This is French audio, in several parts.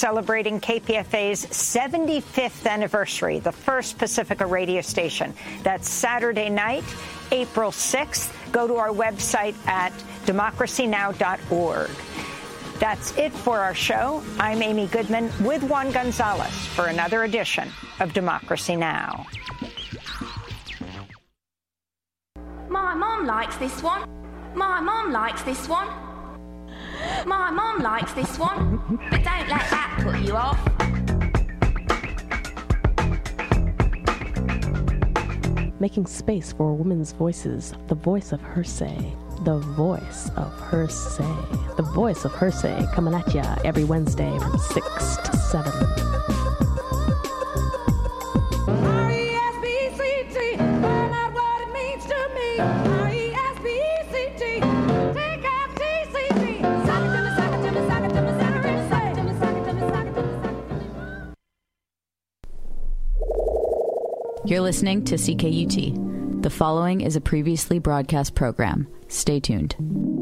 celebrating KPFA's 75th anniversary, the first Pacifica radio station. That's Saturday night, April 6th. Go to our website at democracynow.org. That's it for our show. I'm Amy Goodman with Juan Gonzalez for another edition of Democracy Now! My mom likes this one. My mom likes this one. My mom likes this one. But don't let that put you off. Making space for women's voices, the voice of her say. The voice of her say. The voice of her say coming at ya every Wednesday from 6 to 7. R-E-S-B-C-T, find out what it means to me. R-E-S-B-C-T, take out T-C-T. Sock it to me, sock it to me, sock it to me, sock it to me, sock it to me, sock it to me, sock it to me. You're listening to CKUT. The following is a previously broadcast program. Stay tuned.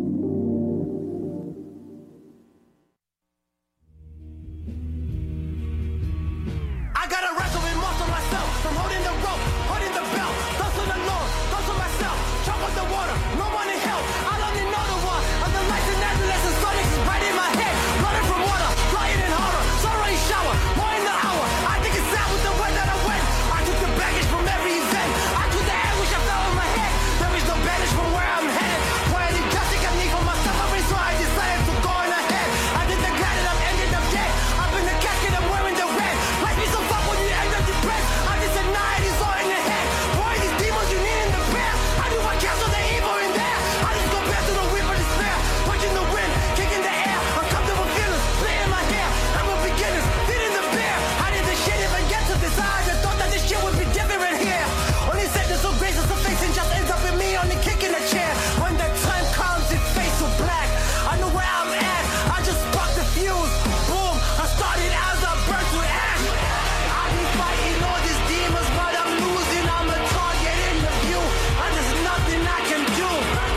I gotta wrestle with most of myself. I'm holding the rope, holding the belt. Thoughts on the Lord, thoughts on myself. Chop up the water, no one in help. I only know the one of the lights and adolescence. Sonic is right in my head. Running from water, flying in horror. Sorry shower, more in the hour. I think it's sad with the way that I went. I took the baggage from every event. I took the anguish I felt in my head. There is no baggage from where I'm headed. Where the justice I need for myself, so I decided to go on ahead. I did the glad that I've ended up dead. Up in the casket, I'm wearing the red. Life is so fuck when you end up depressed. I just denied it's all in the head. Boy, these demons you need in the bear. I do I cancel the evil in there. I just go back to the whip of despair. Punching the wind, kicking the air. Uncomfortable feelings, playing my hair. I'm a beginner, feeding the bear. I did this shit if I get to this. I just thought that this shit would be different here. Only said there's so gracious the face and just ends up with me only kicking a chair. When the time comes, it face so black. I know where I'm at. I just sparked the fuse. Boom, I started as a bird to ash. I've been fighting all these demons, but I'm losing. I'm a target in the view, and there's nothing I can do.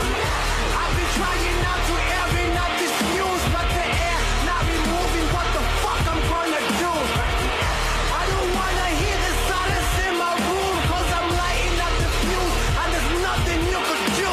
I've been trying not to air out this fuse, but the air not removing. What the fuck I'm gonna do? I don't wanna hear the silence in my room, cause I'm lighting up the fuse, and there's nothing you could do.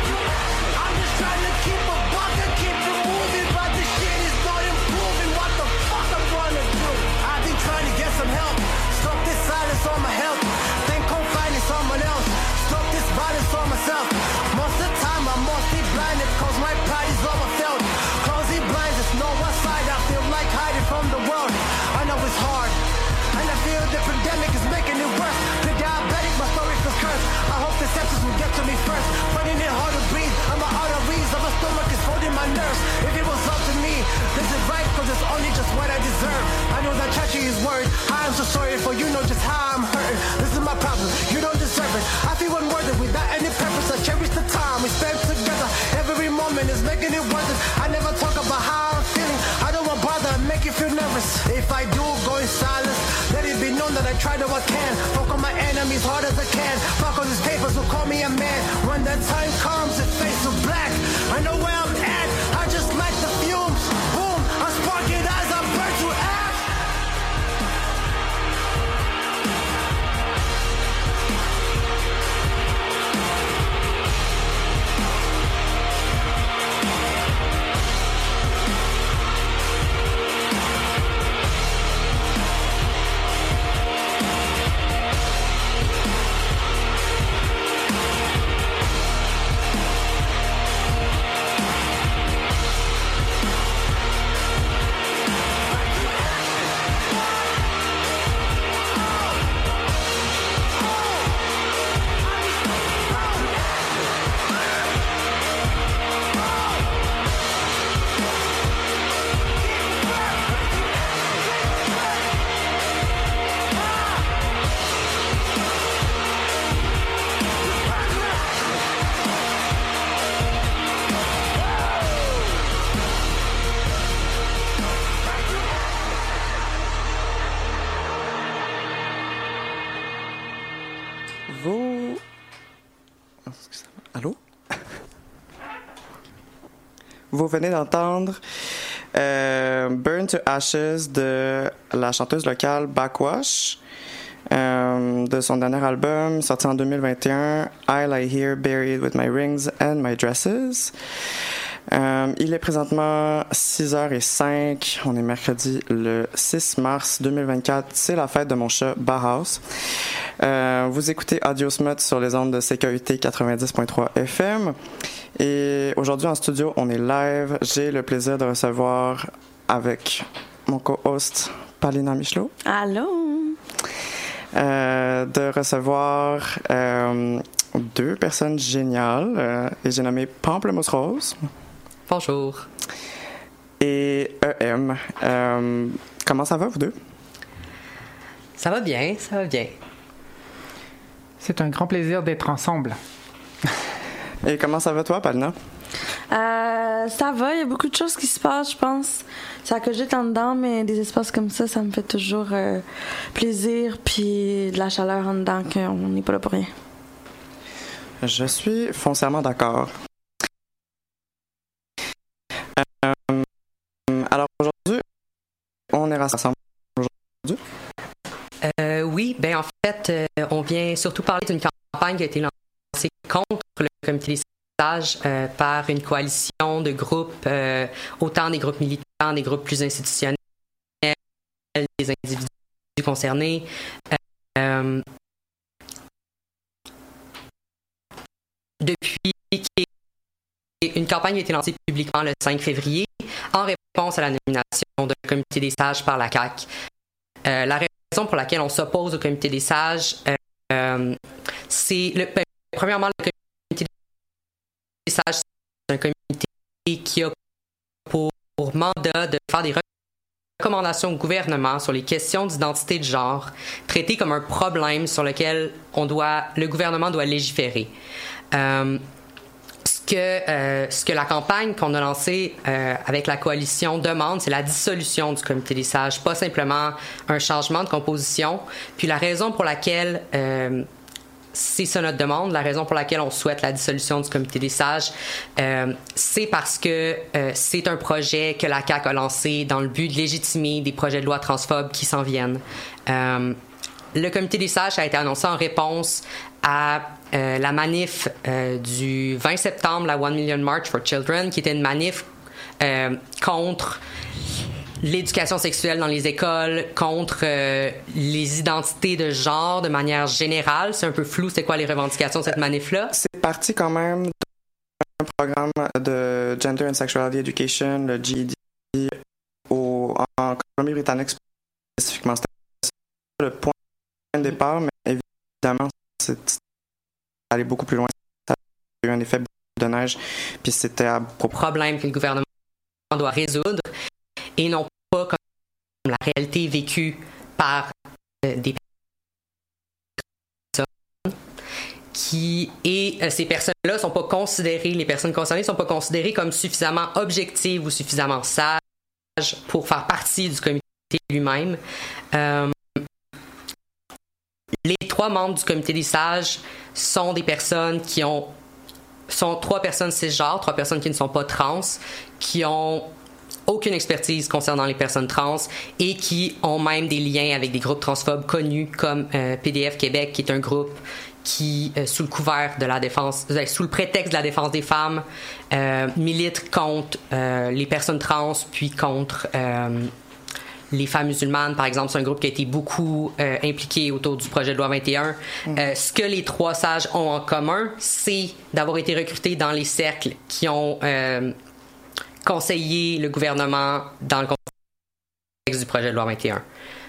I'm just trying to keep a buck and keep it moving, but the shit is not improving. What the fuck I'm gonna do? I've been trying to get some help. Stop this silence on my health. Think confide in someone else. Stop this violence on myself. Most of the time I'm mostly blinded, cause my pride is overfilled. Closing blinds, there's no one side. I feel like hiding from the world. I know it's hard, and I feel the pandemic is making it worse. The diabetic, my story feels cursed. I hope the sepsis will get to me first. Finding it hard to breathe, and my arteries of my stomach is holding my nerves. If it was up to me, this is right, cause it's only just what I deserve. I know that Chachi is worried. I'm so sorry for you know just how I'm hurting. This is my problem, you don't deserve it. I feel unworthy without any purpose. I cherish the time we spent together. Every moment is making it worth it. I never talk about how I'm feeling. I don't want to bother and make you feel nervous. If I do go in silence, let it be known that I tried all I can. Fuck on my enemies hard as I can. Fuck on these papers who call me a man. When the time comes, it face so black. I know where I'm at. I just like the fumes. Boom, I spark it as I burn to ash. Vous venez d'entendre Burn to Ashes de la chanteuse locale Backwash, de son dernier album sorti en 2021, I Lie Here Buried with My Rings and My Dresses. Il est présentement 6h05. On est mercredi le 6 mars 2024. C'est la fête de mon chat Bauhaus. Vous écoutez Audio Smut sur les ondes de CKUT 90.3 FM. Et aujourd'hui en studio, on est live. J'ai le plaisir de recevoir avec mon co-host Paulina Michelot. Allô? De recevoir deux personnes géniales. Et j'ai nommé Pamplemousse Rose. Bonjour. Et EM. Comment ça va, vous deux? Ça va bien, ça va bien. C'est un grand plaisir d'être ensemble. Et comment ça va, toi, Palina? Ça va, il y a beaucoup de choses qui se passent, je pense. Ça cogite en dedans, mais des espaces comme ça me fait toujours plaisir, puis de la chaleur en dedans, qu'on n'est pas là pour rien. Je suis foncièrement d'accord. Alors aujourd'hui, on est rassemblés aujourd'hui. Oui, ben en fait, on vient surtout parler d'une campagne qui a été lancée contre le comité des sages par une coalition de groupes, autant des groupes militants, des groupes plus institutionnels, des individus concernés. Depuis une campagne a été lancée publiquement le 5 février en réponse à la nomination d'un comité des sages par la CAQ. La raison pour laquelle on s'oppose au comité des sages, c'est premièrement, le comité des sages, c'est un comité qui a pour mandat de faire des recommandations au gouvernement sur les questions d'identité de genre, traitées comme un problème sur lequel le gouvernement doit légiférer. Ce que la campagne qu'on a lancée avec la coalition demande, c'est la dissolution du comité des sages, pas simplement un changement de composition. Puis la raison pour laquelle c'est ça notre demande, la raison pour laquelle on souhaite la dissolution du comité des sages, c'est parce que c'est un projet que la CAQ a lancé dans le but de légitimer des projets de loi transphobes qui s'en viennent. Le comité des sages a été annoncé en réponse à la manif du 20 septembre, la 1 Million March for Children, qui était une manif contre l'éducation sexuelle dans les écoles, contre les identités de genre de manière générale. C'est un peu flou, c'est quoi les revendications de cette manif-là? C'est parti quand même d'un programme de Gender and Sexuality Education, le GED, en Colombie-Britannique spécifiquement. C'était le point de départ, mais évidemment, c'est aller beaucoup plus loin. Ça a eu un effet boule de neige, puis c'était à problème que le gouvernement doit résoudre et non pas comme la réalité vécue par des personnes ces personnes-là sont pas considérées, les personnes concernées sont pas considérées comme suffisamment objectives ou suffisamment sages pour faire partie du comité lui-même. Les 3 membres du comité des sages sont des personnes sont 3 personnes cisgenres, 3 personnes qui ne sont pas trans, qui ont aucune expertise concernant les personnes trans et qui ont même des liens avec des groupes transphobes connus comme PDF Québec, qui est un groupe qui, sous le prétexte de la défense des femmes, milite contre les personnes trans, puis contre les femmes musulmanes, par exemple. C'est un groupe qui a été beaucoup impliqué autour du projet de loi 21. Ce que les 3 sages ont en commun, c'est d'avoir été recrutés dans les cercles qui ont conseillé le gouvernement dans le contexte du projet de loi 21.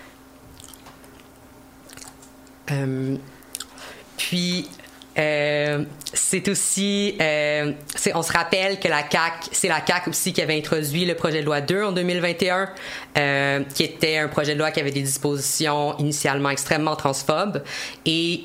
Puis, c'est aussi... on se rappelle que c'est la CAQ aussi qui avait introduit le projet de loi 2 en 2021, qui était un projet de loi qui avait des dispositions initialement extrêmement transphobes. Et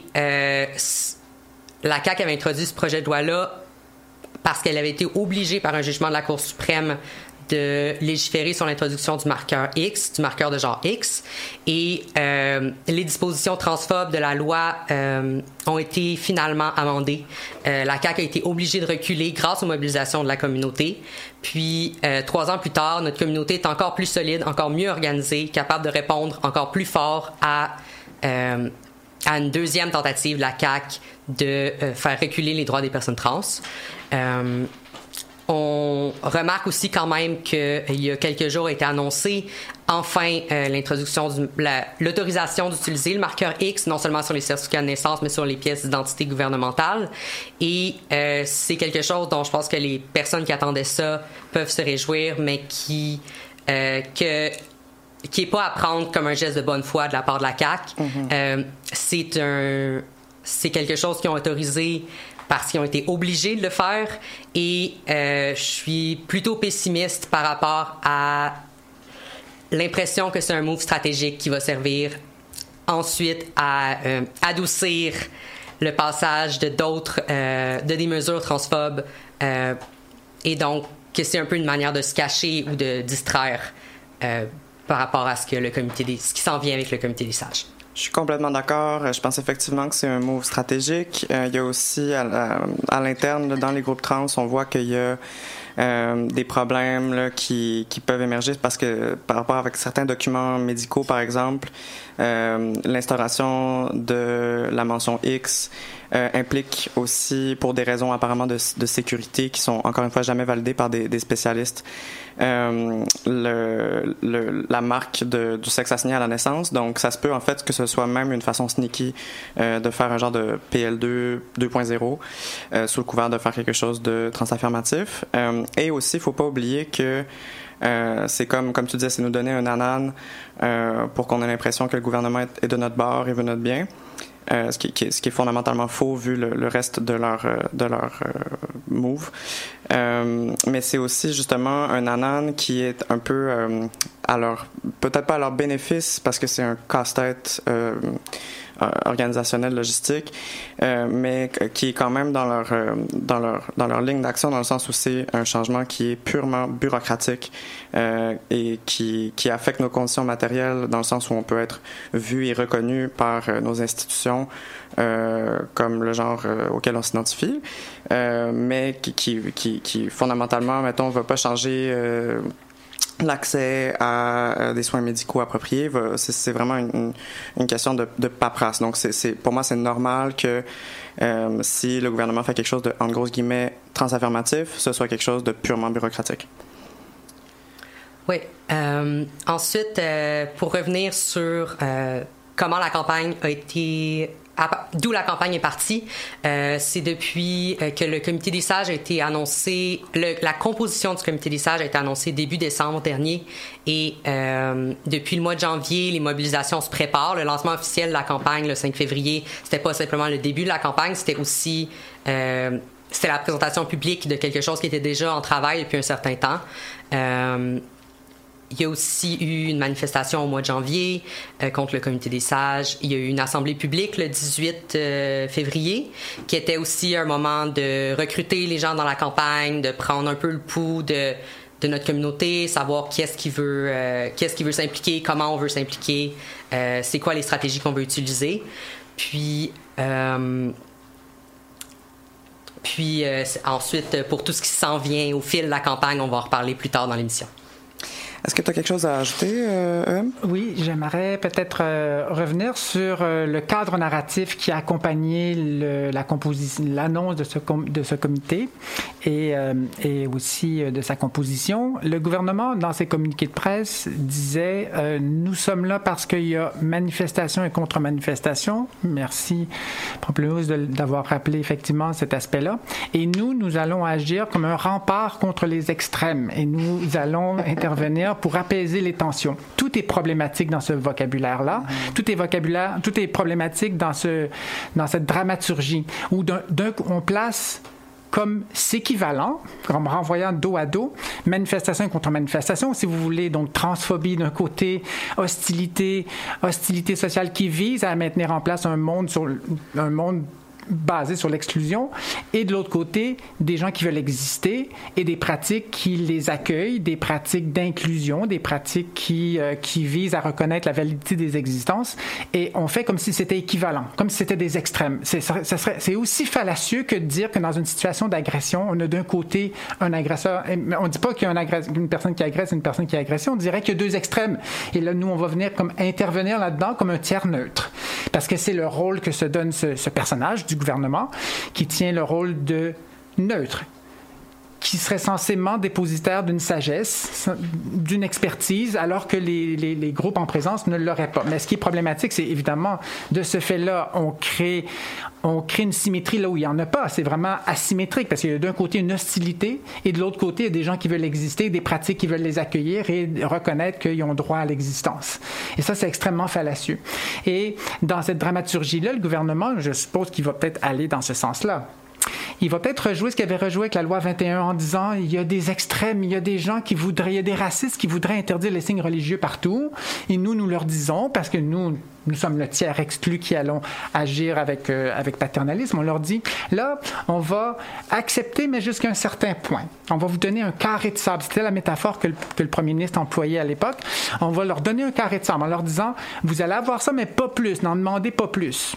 la CAQ avait introduit ce projet de loi-là parce qu'elle avait été obligée par un jugement de la Cour suprême de légiférer sur l'introduction du marqueur X, du marqueur de genre X, et les dispositions transphobes de la loi ont été finalement amendées. La CAQ a été obligée de reculer grâce aux mobilisations de la communauté. Puis, 3 ans plus tard, notre communauté est encore plus solide, encore mieux organisée, capable de répondre encore plus fort à une deuxième tentative de la CAQ de faire reculer les droits des personnes trans. On remarque aussi quand même qu'il y a quelques jours a été annoncé enfin l'introduction l'autorisation d'utiliser le marqueur X, non seulement sur les certificats de naissance, mais sur les pièces d'identité gouvernementales. Et c'est quelque chose dont je pense que les personnes qui attendaient ça peuvent se réjouir, mais qui est pas à prendre comme un geste de bonne foi de la part de la CAQ. C'est quelque chose qu'ils ont autorisé parce qu'ils ont été obligés de le faire, et je suis plutôt pessimiste par rapport à l'impression que c'est un move stratégique qui va servir ensuite à adoucir le passage de des mesures transphobes, et donc que c'est un peu une manière de se cacher ou de distraire par rapport à ce qui s'en vient avec le comité des sages. Je suis complètement d'accord. Je pense effectivement que c'est un move stratégique. Il y a aussi à l'interne, dans les groupes trans, on voit qu'il y a des problèmes là, qui peuvent émerger parce que par rapport avec certains documents médicaux, par exemple, l'instauration de la mention X implique aussi, pour des raisons apparemment de sécurité qui sont encore une fois jamais validées par des spécialistes, la marque du sexe assigné à la naissance. Donc ça se peut en fait que ce soit même une façon sneaky de faire un genre de PL2 2.0 sous le couvert de faire quelque chose de transaffirmatif. Et aussi, il faut pas oublier que c'est comme tu disais, c'est nous donner un ananas pour qu'on ait l'impression que le gouvernement est de notre bord et veut notre bien. Ce qui est fondamentalement faux vu le reste de leur move. Mais c'est aussi justement un ananas qui est un peu peut-être pas à leur bénéfice parce que c'est un casse-tête organisationnel, logistique, mais qui est quand même dans leur ligne d'action, dans le sens où c'est un changement qui est purement bureaucratique et qui affecte nos conditions matérielles, dans le sens où on peut être vu et reconnu par nos institutions comme le genre auquel on s'identifie, mais qui fondamentalement, mettons, va pas changer l'accès à des soins médicaux appropriés. C'est vraiment une question de paperasse. Donc, pour moi, c'est normal que si le gouvernement fait quelque chose de, en grosses guillemets, transaffirmatif, ce soit quelque chose de purement bureaucratique. Oui. Ensuite, pour revenir sur comment la campagne a été... D'où la campagne est partie, c'est depuis que le comité des sages a été annoncé, la composition du comité des sages a été annoncée début décembre dernier, et depuis le mois de janvier, les mobilisations se préparent. Le lancement officiel de la campagne, le 5 février, c'était pas simplement le début de la campagne, c'était aussi c'était la présentation publique de quelque chose qui était déjà en travail depuis un certain temps. Il y a aussi eu une manifestation au mois de janvier contre le comité des sages. Il y a eu une assemblée publique le 18 février, qui était aussi un moment de recruter les gens dans la campagne, de prendre un peu le pouls de notre communauté, savoir qui est-ce qui veut s'impliquer, comment on veut s'impliquer, c'est quoi les stratégies qu'on veut utiliser. Puis ensuite, pour tout ce qui s'en vient au fil de la campagne, on va en reparler plus tard dans l'émission. Est-ce que tu as quelque chose à ajouter, Em? Oui, j'aimerais peut-être revenir sur le cadre narratif qui a accompagné l'annonce de ce comité et aussi de sa composition. Le gouvernement, dans ses communiqués de presse, disait nous sommes là parce qu'il y a manifestation et contre-manifestation. Merci, Pamplemousse, d'avoir rappelé effectivement cet aspect-là. Et nous allons agir comme un rempart contre les extrêmes et nous allons intervenir pour apaiser les tensions. Tout est problématique dans ce vocabulaire-là. Tout est problématique dans cette dramaturgie où on place comme s'équivalent, comme renvoyant dos à dos, manifestation et contre-manifestation, si vous voulez, donc transphobie d'un côté, hostilité sociale qui vise à maintenir en place un monde basées sur l'exclusion, et de l'autre côté, des gens qui veulent exister et des pratiques qui les accueillent, des pratiques d'inclusion, des pratiques qui visent à reconnaître la validité des existences. Et on fait comme si c'était équivalent, comme si c'était des extrêmes. C'est aussi fallacieux que de dire que dans une situation d'agression, on a d'un côté un agresseur. On ne dit pas qu'il y a une personne qui agresse et une personne qui est agressée, on dirait qu'il y a deux extrêmes. Et là, nous, on va venir comme intervenir là-dedans comme un tiers neutre. Parce que c'est le rôle que se donne ce personnage du gouvernement qui tient le rôle de neutre, qui serait censément dépositaire d'une sagesse, d'une expertise, alors que les groupes en présence ne l'auraient pas. Mais ce qui est problématique, c'est évidemment, de ce fait-là, on crée une symétrie là où il n'y en a pas. C'est vraiment asymétrique, parce qu'il y a d'un côté une hostilité, et de l'autre côté, il y a des gens qui veulent exister, des pratiques qui veulent les accueillir et reconnaître qu'ils ont droit à l'existence. Et ça, c'est extrêmement fallacieux. Et dans cette dramaturgie-là, le gouvernement, je suppose qu'il va peut-être aller dans ce sens-là. Il va peut-être rejouer ce qu'il avait rejoué avec la loi 21 en disant il y a des extrêmes, il y a des gens qui voudraient, il y a des racistes qui voudraient interdire les signes religieux partout. Et nous leur disons, parce que nous sommes le tiers exclu qui allons agir avec paternalisme, on leur dit, là, on va accepter, mais jusqu'à un certain point. On va vous donner un carré de sable. C'était la métaphore que le premier ministre employait à l'époque. On va leur donner un carré de sable en leur disant, vous allez avoir ça, mais pas plus, n'en demandez pas plus.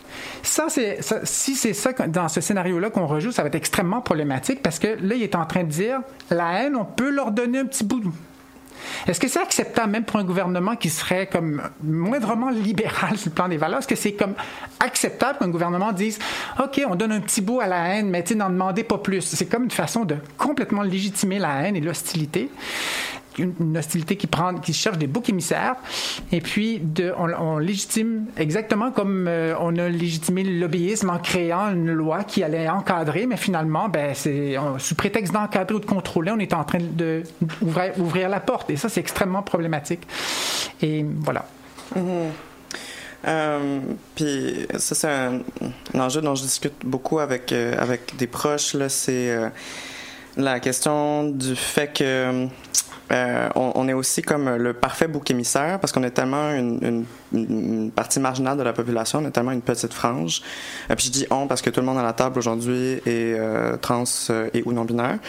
Si c'est ça, dans ce scénario-là qu'on rejoue, ça va être extrêmement problématique parce que là, il est en train de dire la haine, on peut leur donner un petit bout. Est-ce que c'est acceptable même pour un gouvernement qui serait comme moindrement libéral sur le plan des valeurs? Est-ce que c'est comme acceptable qu'un gouvernement dise OK, on donne un petit bout à la haine, mais n'en demandez pas plus? C'est comme une façon de complètement légitimer la haine et l'hostilité. Une hostilité qui cherche des boucs émissaires, et puis on légitime exactement comme on a légitimé l'obéisme en créant une loi qui allait encadrer, mais finalement, sous prétexte d'encadrer ou de contrôler, on est en train d'ouvrir la porte, et ça, c'est extrêmement problématique. Et voilà. Puis ça, c'est un enjeu dont je discute beaucoup avec des proches, là, c'est la question du fait que on est aussi comme le parfait bouc émissaire parce qu'on est tellement une partie marginale de la population, on est tellement une petite frange. Puis je dis on parce que tout le monde à la table aujourd'hui est trans et ou non-binaire.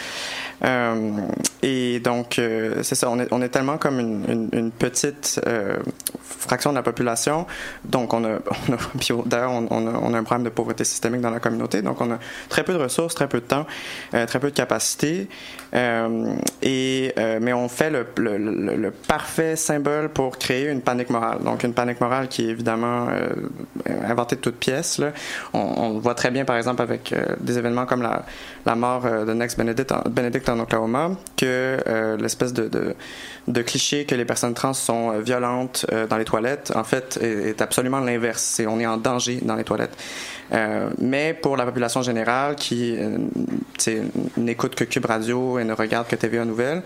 Et donc, c'est ça, on est tellement comme une petite fraction de la population. Donc, puis d'ailleurs, on a un problème de pauvreté systémique dans la communauté. Donc, on a très peu de ressources, très peu de temps, très peu de capacité. Mais on fait le parfait symbole pour créer une panique morale. Donc, une panique morale qui est évidemment inventée de toutes pièces. Là. On voit très bien, par exemple, avec des événements comme la mort de Next Benedict en Oklahoma, que l'espèce de cliché que les personnes trans sont violentes dans les toilettes, en fait, est absolument l'inverse. On est en danger dans les toilettes. Mais pour la population générale qui n'écoute que Cube Radio et ne regarde que TVA Nouvelles,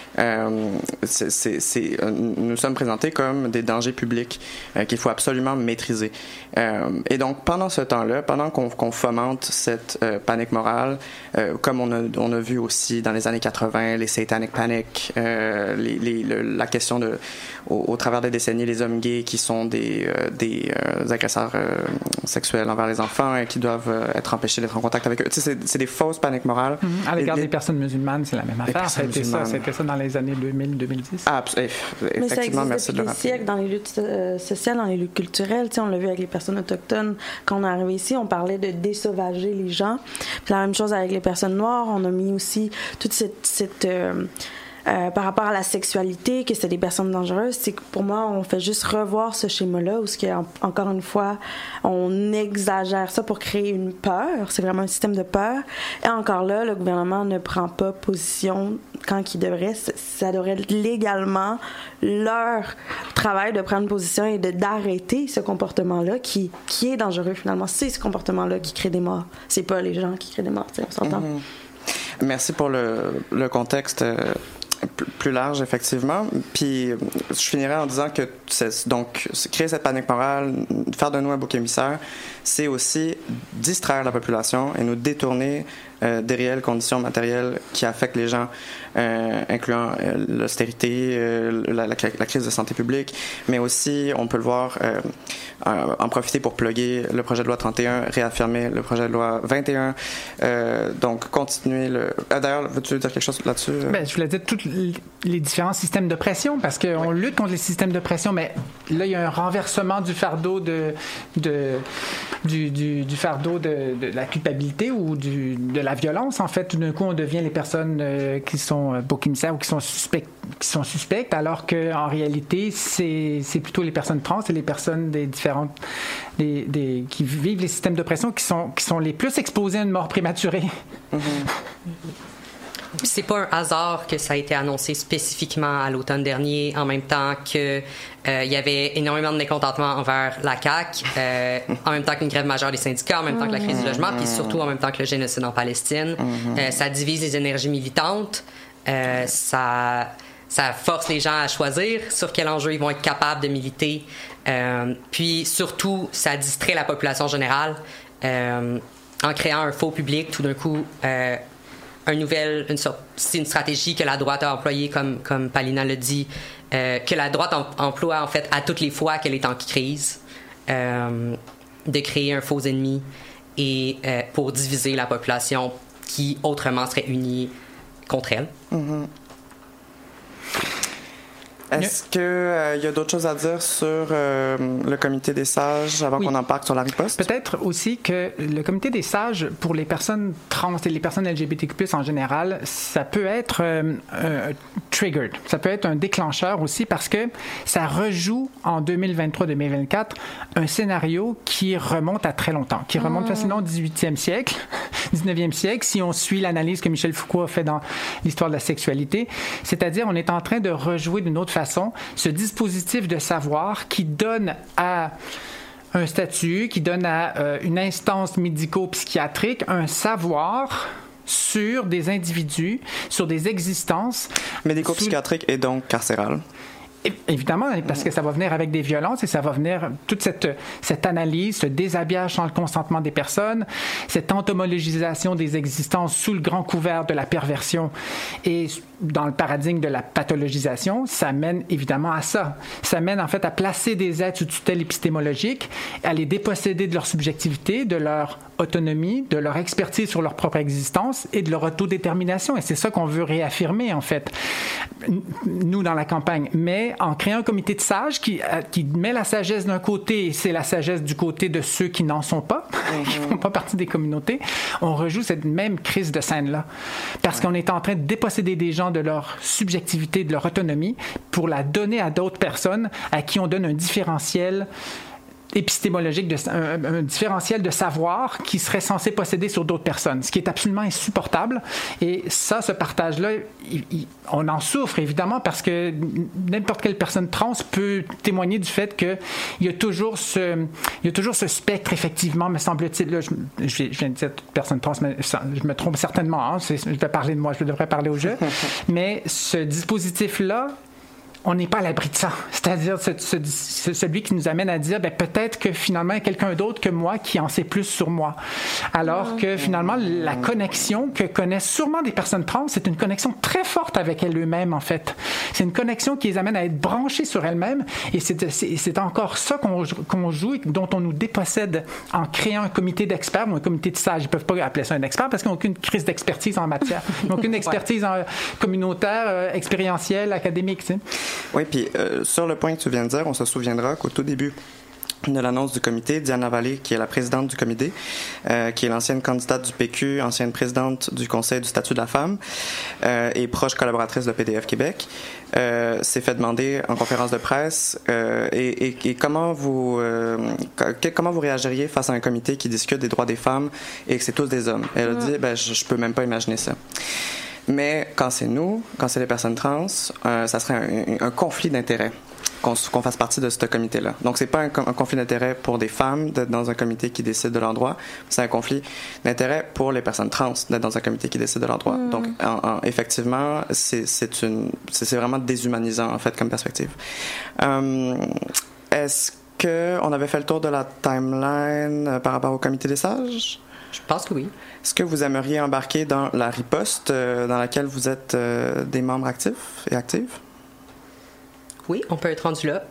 nous sommes présentés comme des dangers publics qu'il faut absolument maîtriser. Et donc, pendant ce temps-là, pendant qu'on fomente cette panique morale, comme on a vu aussi dans les années 80, les Satanic Panic, la question au travers des décennies, les hommes gays qui sont des agresseurs sexuels envers les enfants et qui doivent être empêchés d'être en contact avec eux. Tu sais, c'est des fausses paniques morales. À l'égard des personnes musulmanes, c'est la même affaire. C'était ça dans les années 2000-2010. Ah, mais ça existe depuis des siècles dans les luttes sociales, dans les luttes culturelles. Tu sais, on l'a vu avec les personnes autochtones. Quand on est arrivé ici, on parlait de désauvager les gens. Puis la même chose avec les personnes noires. On a mis aussi toute cette par rapport à la sexualité, que c'est des personnes dangereuses, c'est que pour moi, on fait juste revoir ce schéma-là où, encore une fois, on exagère ça pour créer une peur. C'est vraiment un système de peur. Et encore là, le gouvernement ne prend pas position quand il devrait. Ça devrait être légalement leur travail de prendre position et d'arrêter ce comportement-là qui est dangereux, finalement. C'est ce comportement-là qui crée des morts. C'est pas les gens qui créent des morts, on s'entend. Merci pour le contexte plus large, effectivement. Puis, je finirais en disant que créer cette panique morale, faire de nous un bouc émissaire, c'est aussi distraire la population et nous détourner des réelles conditions matérielles qui affectent les gens, incluant l'austérité, la crise de santé publique, mais aussi, on peut le voir, en profiter pour plugger le projet de loi 31, réaffirmer le projet de loi 21, donc continuer D'ailleurs, veux-tu dire quelque chose là-dessus? Ben, je voulais dire tous les différents systèmes de pression, parce qu'on lutte contre les systèmes de pression, mais là, il y a un renversement du fardeau du fardeau de la culpabilité ou de la violence. En fait, tout d'un coup, on devient les personnes qui sont bouc-émissaires ou qui sont suspectes, alors qu'en réalité, c'est plutôt les personnes trans et les personnes des différentes qui vivent les systèmes de pression qui sont les plus exposés à une mort prématurée. Mm-hmm. C'est pas un hasard que ça a été annoncé spécifiquement à l'automne dernier, en même temps que il y avait énormément de mécontentement envers la CAQ, en même temps qu'une grève majeure des syndicats, en même temps que la crise du logement, puis surtout en même temps que le génocide en Palestine. Ça divise les énergies militantes, ça force les gens à choisir sur quel enjeu ils vont être capables de militer, puis surtout, ça distrait la population générale en créant un faux public, tout d'un coup. C'est une stratégie que la droite a employée, comme Palina le dit, que la droite emploie en fait à toutes les fois qu'elle est en crise, de créer un faux ennemi et pour diviser la population qui autrement serait unie contre elle. Mm-hmm. Est-ce qu'il y a d'autres choses à dire sur le comité des sages avant qu'on embarque sur la riposte? Peut-être aussi que le comité des sages, pour les personnes trans et les personnes LGBTQ+, en général, ça peut être triggered. Ça peut être un déclencheur aussi parce que ça rejoue en 2023-2024 un scénario qui remonte à très longtemps, qui remonte facilement au 18e siècle, 19e siècle, si on suit l'analyse que Michel Foucault a fait dans l'histoire de la sexualité. C'est-à-dire, on est en train de rejouer d'une autre façon ce dispositif de savoir qui donne à un statut, qui donne à une instance médico-psychiatrique un savoir sur des individus, sur des existences. Médico-psychiatrique et donc carcéral. Évidemment, parce que ça va venir avec des violences et ça va venir toute cette analyse, ce déshabillage sans le consentement des personnes, cette entomologisation des existences sous le grand couvert de la perversion et dans le paradigme de la pathologisation, ça mène évidemment à ça. Ça mène en fait à placer des êtres sous tutelle épistémologique, à les déposséder de leur subjectivité, de leur autonomie, de leur expertise sur leur propre existence et de leur autodétermination. Et c'est ça qu'on veut réaffirmer, en fait, nous, dans la campagne. Mais en créant un comité de sages qui met la sagesse d'un côté, et c'est la sagesse du côté de ceux qui n'en sont pas, qui ne font pas partie des communautés, on rejoue cette même crise de scène-là. Parce qu'on est en train de déposséder des gens de leur subjectivité, de leur autonomie, pour la donner à d'autres personnes à qui on donne un différentiel épistémologique, un différentiel de savoir qui serait censé posséder sur d'autres personnes, ce qui est absolument insupportable. Et ça, ce partage-là, on en souffre évidemment parce que n'importe quelle personne trans peut témoigner du fait qu'il y a toujours ce spectre, effectivement, me semble-t-il. Là, je viens de dire personne trans, mais je me trompe certainement. Hein, je vais parler de moi, je devrais parler au jeu. Mais ce dispositif-là, on n'est pas à l'abri de ça. C'est-à-dire celui qui nous amène à dire peut-être que finalement il y a quelqu'un d'autre que moi qui en sait plus sur moi. Alors que finalement la connexion que connaissent sûrement des personnes trans, c'est une connexion très forte avec elles-mêmes en fait. C'est une connexion qui les amène à être branchées sur elles-mêmes et c'est encore ça qu'on joue et dont on nous dépossède en créant un comité d'experts ou un comité de sages. Ils ne peuvent pas appeler ça un expert parce qu'ils n'ont aucune crise d'expertise en matière. Ils n'ont aucune expertise communautaire, expérientielle, académique. Tu sais. Oui, puis sur le point que tu viens de dire, on se souviendra qu'au tout début de l'annonce du comité, Diana Vallée, qui est la présidente du comité, qui est l'ancienne candidate du PQ, ancienne présidente du Conseil du statut de la femme et proche collaboratrice de PDF Québec, s'est fait demander en conférence de presse et comment vous réagiriez face à un comité qui discute des droits des femmes et que c'est tous des hommes. Elle a dit, je peux même pas imaginer ça. Mais quand c'est nous, quand c'est les personnes trans, ça serait un conflit d'intérêts qu'on fasse partie de ce comité-là. Donc, c'est pas un conflit d'intérêts pour des femmes d'être dans un comité qui décide de leur droit, c'est un conflit d'intérêts pour les personnes trans d'être dans un comité qui décide de leur droit. Donc, effectivement, c'est vraiment déshumanisant, en fait, comme perspective. Est-ce qu'on avait fait le tour de la timeline par rapport au comité des sages? Je pense que oui. Est-ce que vous aimeriez embarquer dans la riposte dans laquelle vous êtes des membres actifs et actives? Oui, on peut être rendu là.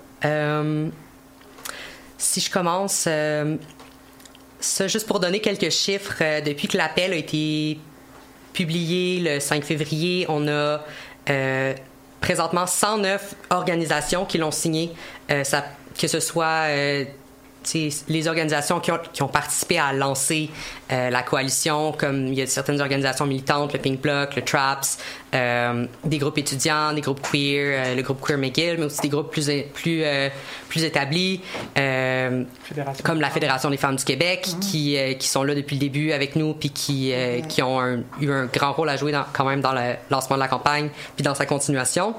Si je commence, ça, juste pour donner quelques chiffres, depuis que l'appel a été publié le 5 février, on a présentement 109 organisations qui l'ont signé, que ce soit les organisations qui ont participé à lancer la coalition, comme il y a certaines organisations militantes, le Pink Bloc, le TRAPS, des groupes étudiants, des groupes queer, le groupe Queer McGill, mais aussi des groupes plus établis, comme la Fédération des femmes du Québec, qui sont là depuis le début avec nous, puis qui ont eu un grand rôle à jouer quand même dans le lancement de la campagne, puis dans sa continuation.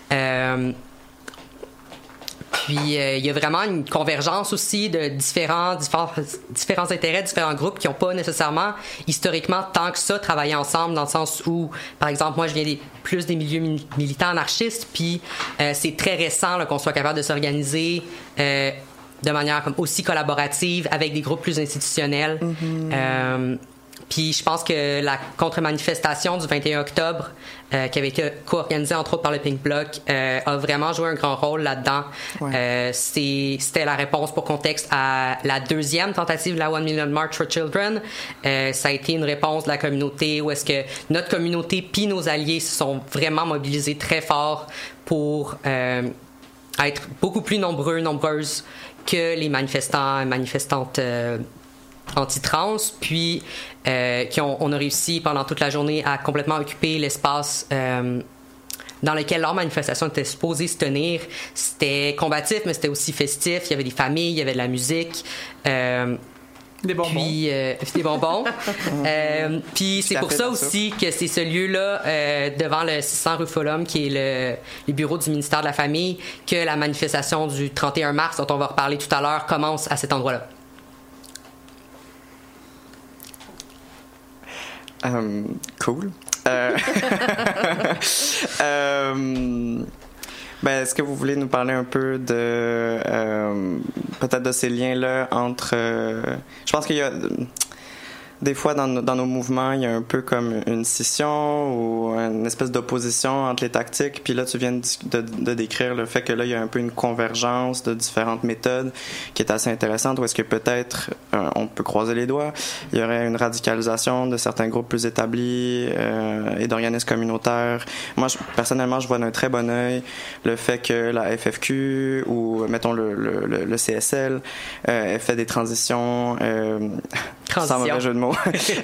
Puis, il y a vraiment une convergence aussi de différents intérêts, différents groupes qui n'ont pas nécessairement, historiquement, tant que ça, travaillé ensemble, dans le sens où, par exemple, moi, je viens plus des milieux militants anarchistes, puis c'est très récent là, qu'on soit capable de s'organiser de manière comme aussi collaborative avec des groupes plus institutionnels. Puis je pense que la contre-manifestation du 21 octobre, qui avait été co-organisée entre autres par le Pink Bloc, a vraiment joué un grand rôle là-dedans. Ouais. C'était la réponse pour contexte à la deuxième tentative de la 1 Million March for Children. Ça a été une réponse de la communauté où est-ce que notre communauté puis nos alliés se sont vraiment mobilisés très fort pour être beaucoup plus nombreuses que les manifestants et manifestantes anti-trans, puis on a réussi pendant toute la journée à complètement occuper l'espace dans lequel leur manifestation était supposée se tenir. C'était combatif, mais c'était aussi festif. Il y avait des familles, il y avait de la musique. Des bonbons. Puis, des bonbons. Puis c'est pour ça aussi que c'est ce lieu-là, devant le 600 rue Folum, qui est le bureau du ministère de la Famille, que la manifestation du 31 mars, dont on va reparler tout à l'heure, commence à cet endroit-là. Cool. Est-ce que vous voulez nous parler un peu de peut-être de ces liens-là entre... je pense qu'il y a... Des fois, dans nos mouvements, il y a un peu comme une scission ou une espèce d'opposition entre les tactiques. Puis là, tu viens de décrire le fait que là, il y a un peu une convergence de différentes méthodes qui est assez intéressante. Où est-ce que peut-être, on peut croiser les doigts, il y aurait une radicalisation de certains groupes plus établis et d'organismes communautaires. Moi, personnellement, je vois d'un très bon œil le fait que la FFQ ou, mettons, le CSL ait fait des transitions... sans mauvais jeu de mots.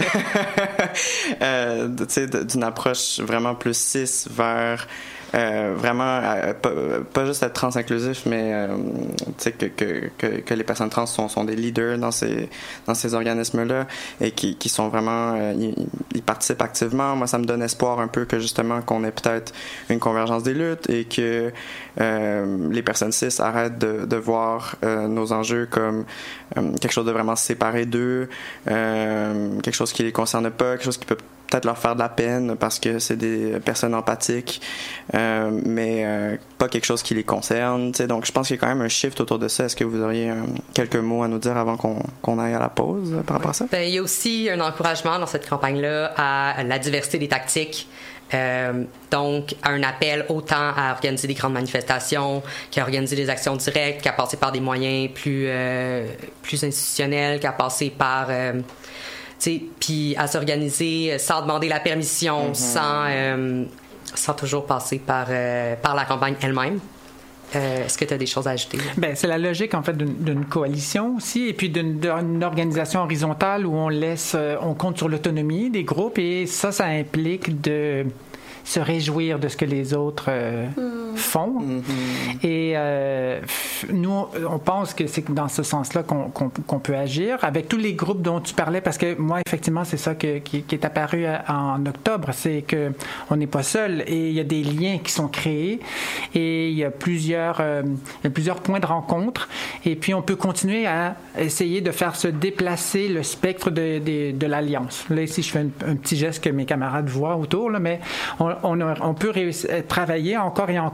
D'une approche vraiment plus cis vers vraiment pas juste être trans-inclusif, mais que les personnes trans sont des leaders dans ces organismes-là et qui sont vraiment ils participent activement. Moi, ça me donne espoir un peu que justement qu'on ait peut-être une convergence des luttes et que les personnes cis arrêtent de voir nos enjeux comme quelque chose de vraiment séparé d'eux, quelque chose qui les concerne pas, quelque chose qui peut peut-être leur faire de la peine parce que c'est des personnes empathiques, mais pas quelque chose qui les concerne. T'sais. Donc, je pense qu'il y a quand même un shift autour de ça. Est-ce que vous auriez quelques mots à nous dire avant qu'on aille à la pause par rapport à ça? Il y a aussi un encouragement dans cette campagne-là à la diversité des tactiques. Donc, un appel autant à organiser des grandes manifestations qu'à organiser des actions directes, qu'à passer par des moyens plus institutionnels, qu'à passer par... puis à s'organiser sans demander la permission, sans toujours passer par la campagne elle-même. Est-ce que tu as des choses à ajouter? C'est la logique, en fait, d'une coalition aussi, et puis d'une organisation horizontale où on compte sur l'autonomie des groupes, et ça implique de se réjouir de ce que les autres font. Et nous, on pense que c'est dans ce sens-là qu'on peut agir avec tous les groupes dont tu parlais, parce que moi, effectivement, c'est ça qui est apparu en octobre, c'est qu'on n'est pas seul et il y a des liens qui sont créés et il y a plusieurs points de rencontre, et puis on peut continuer à essayer de faire se déplacer le spectre de l'alliance. Là, ici, je fais un petit geste que mes camarades voient autour, là, mais on peut travailler encore et encore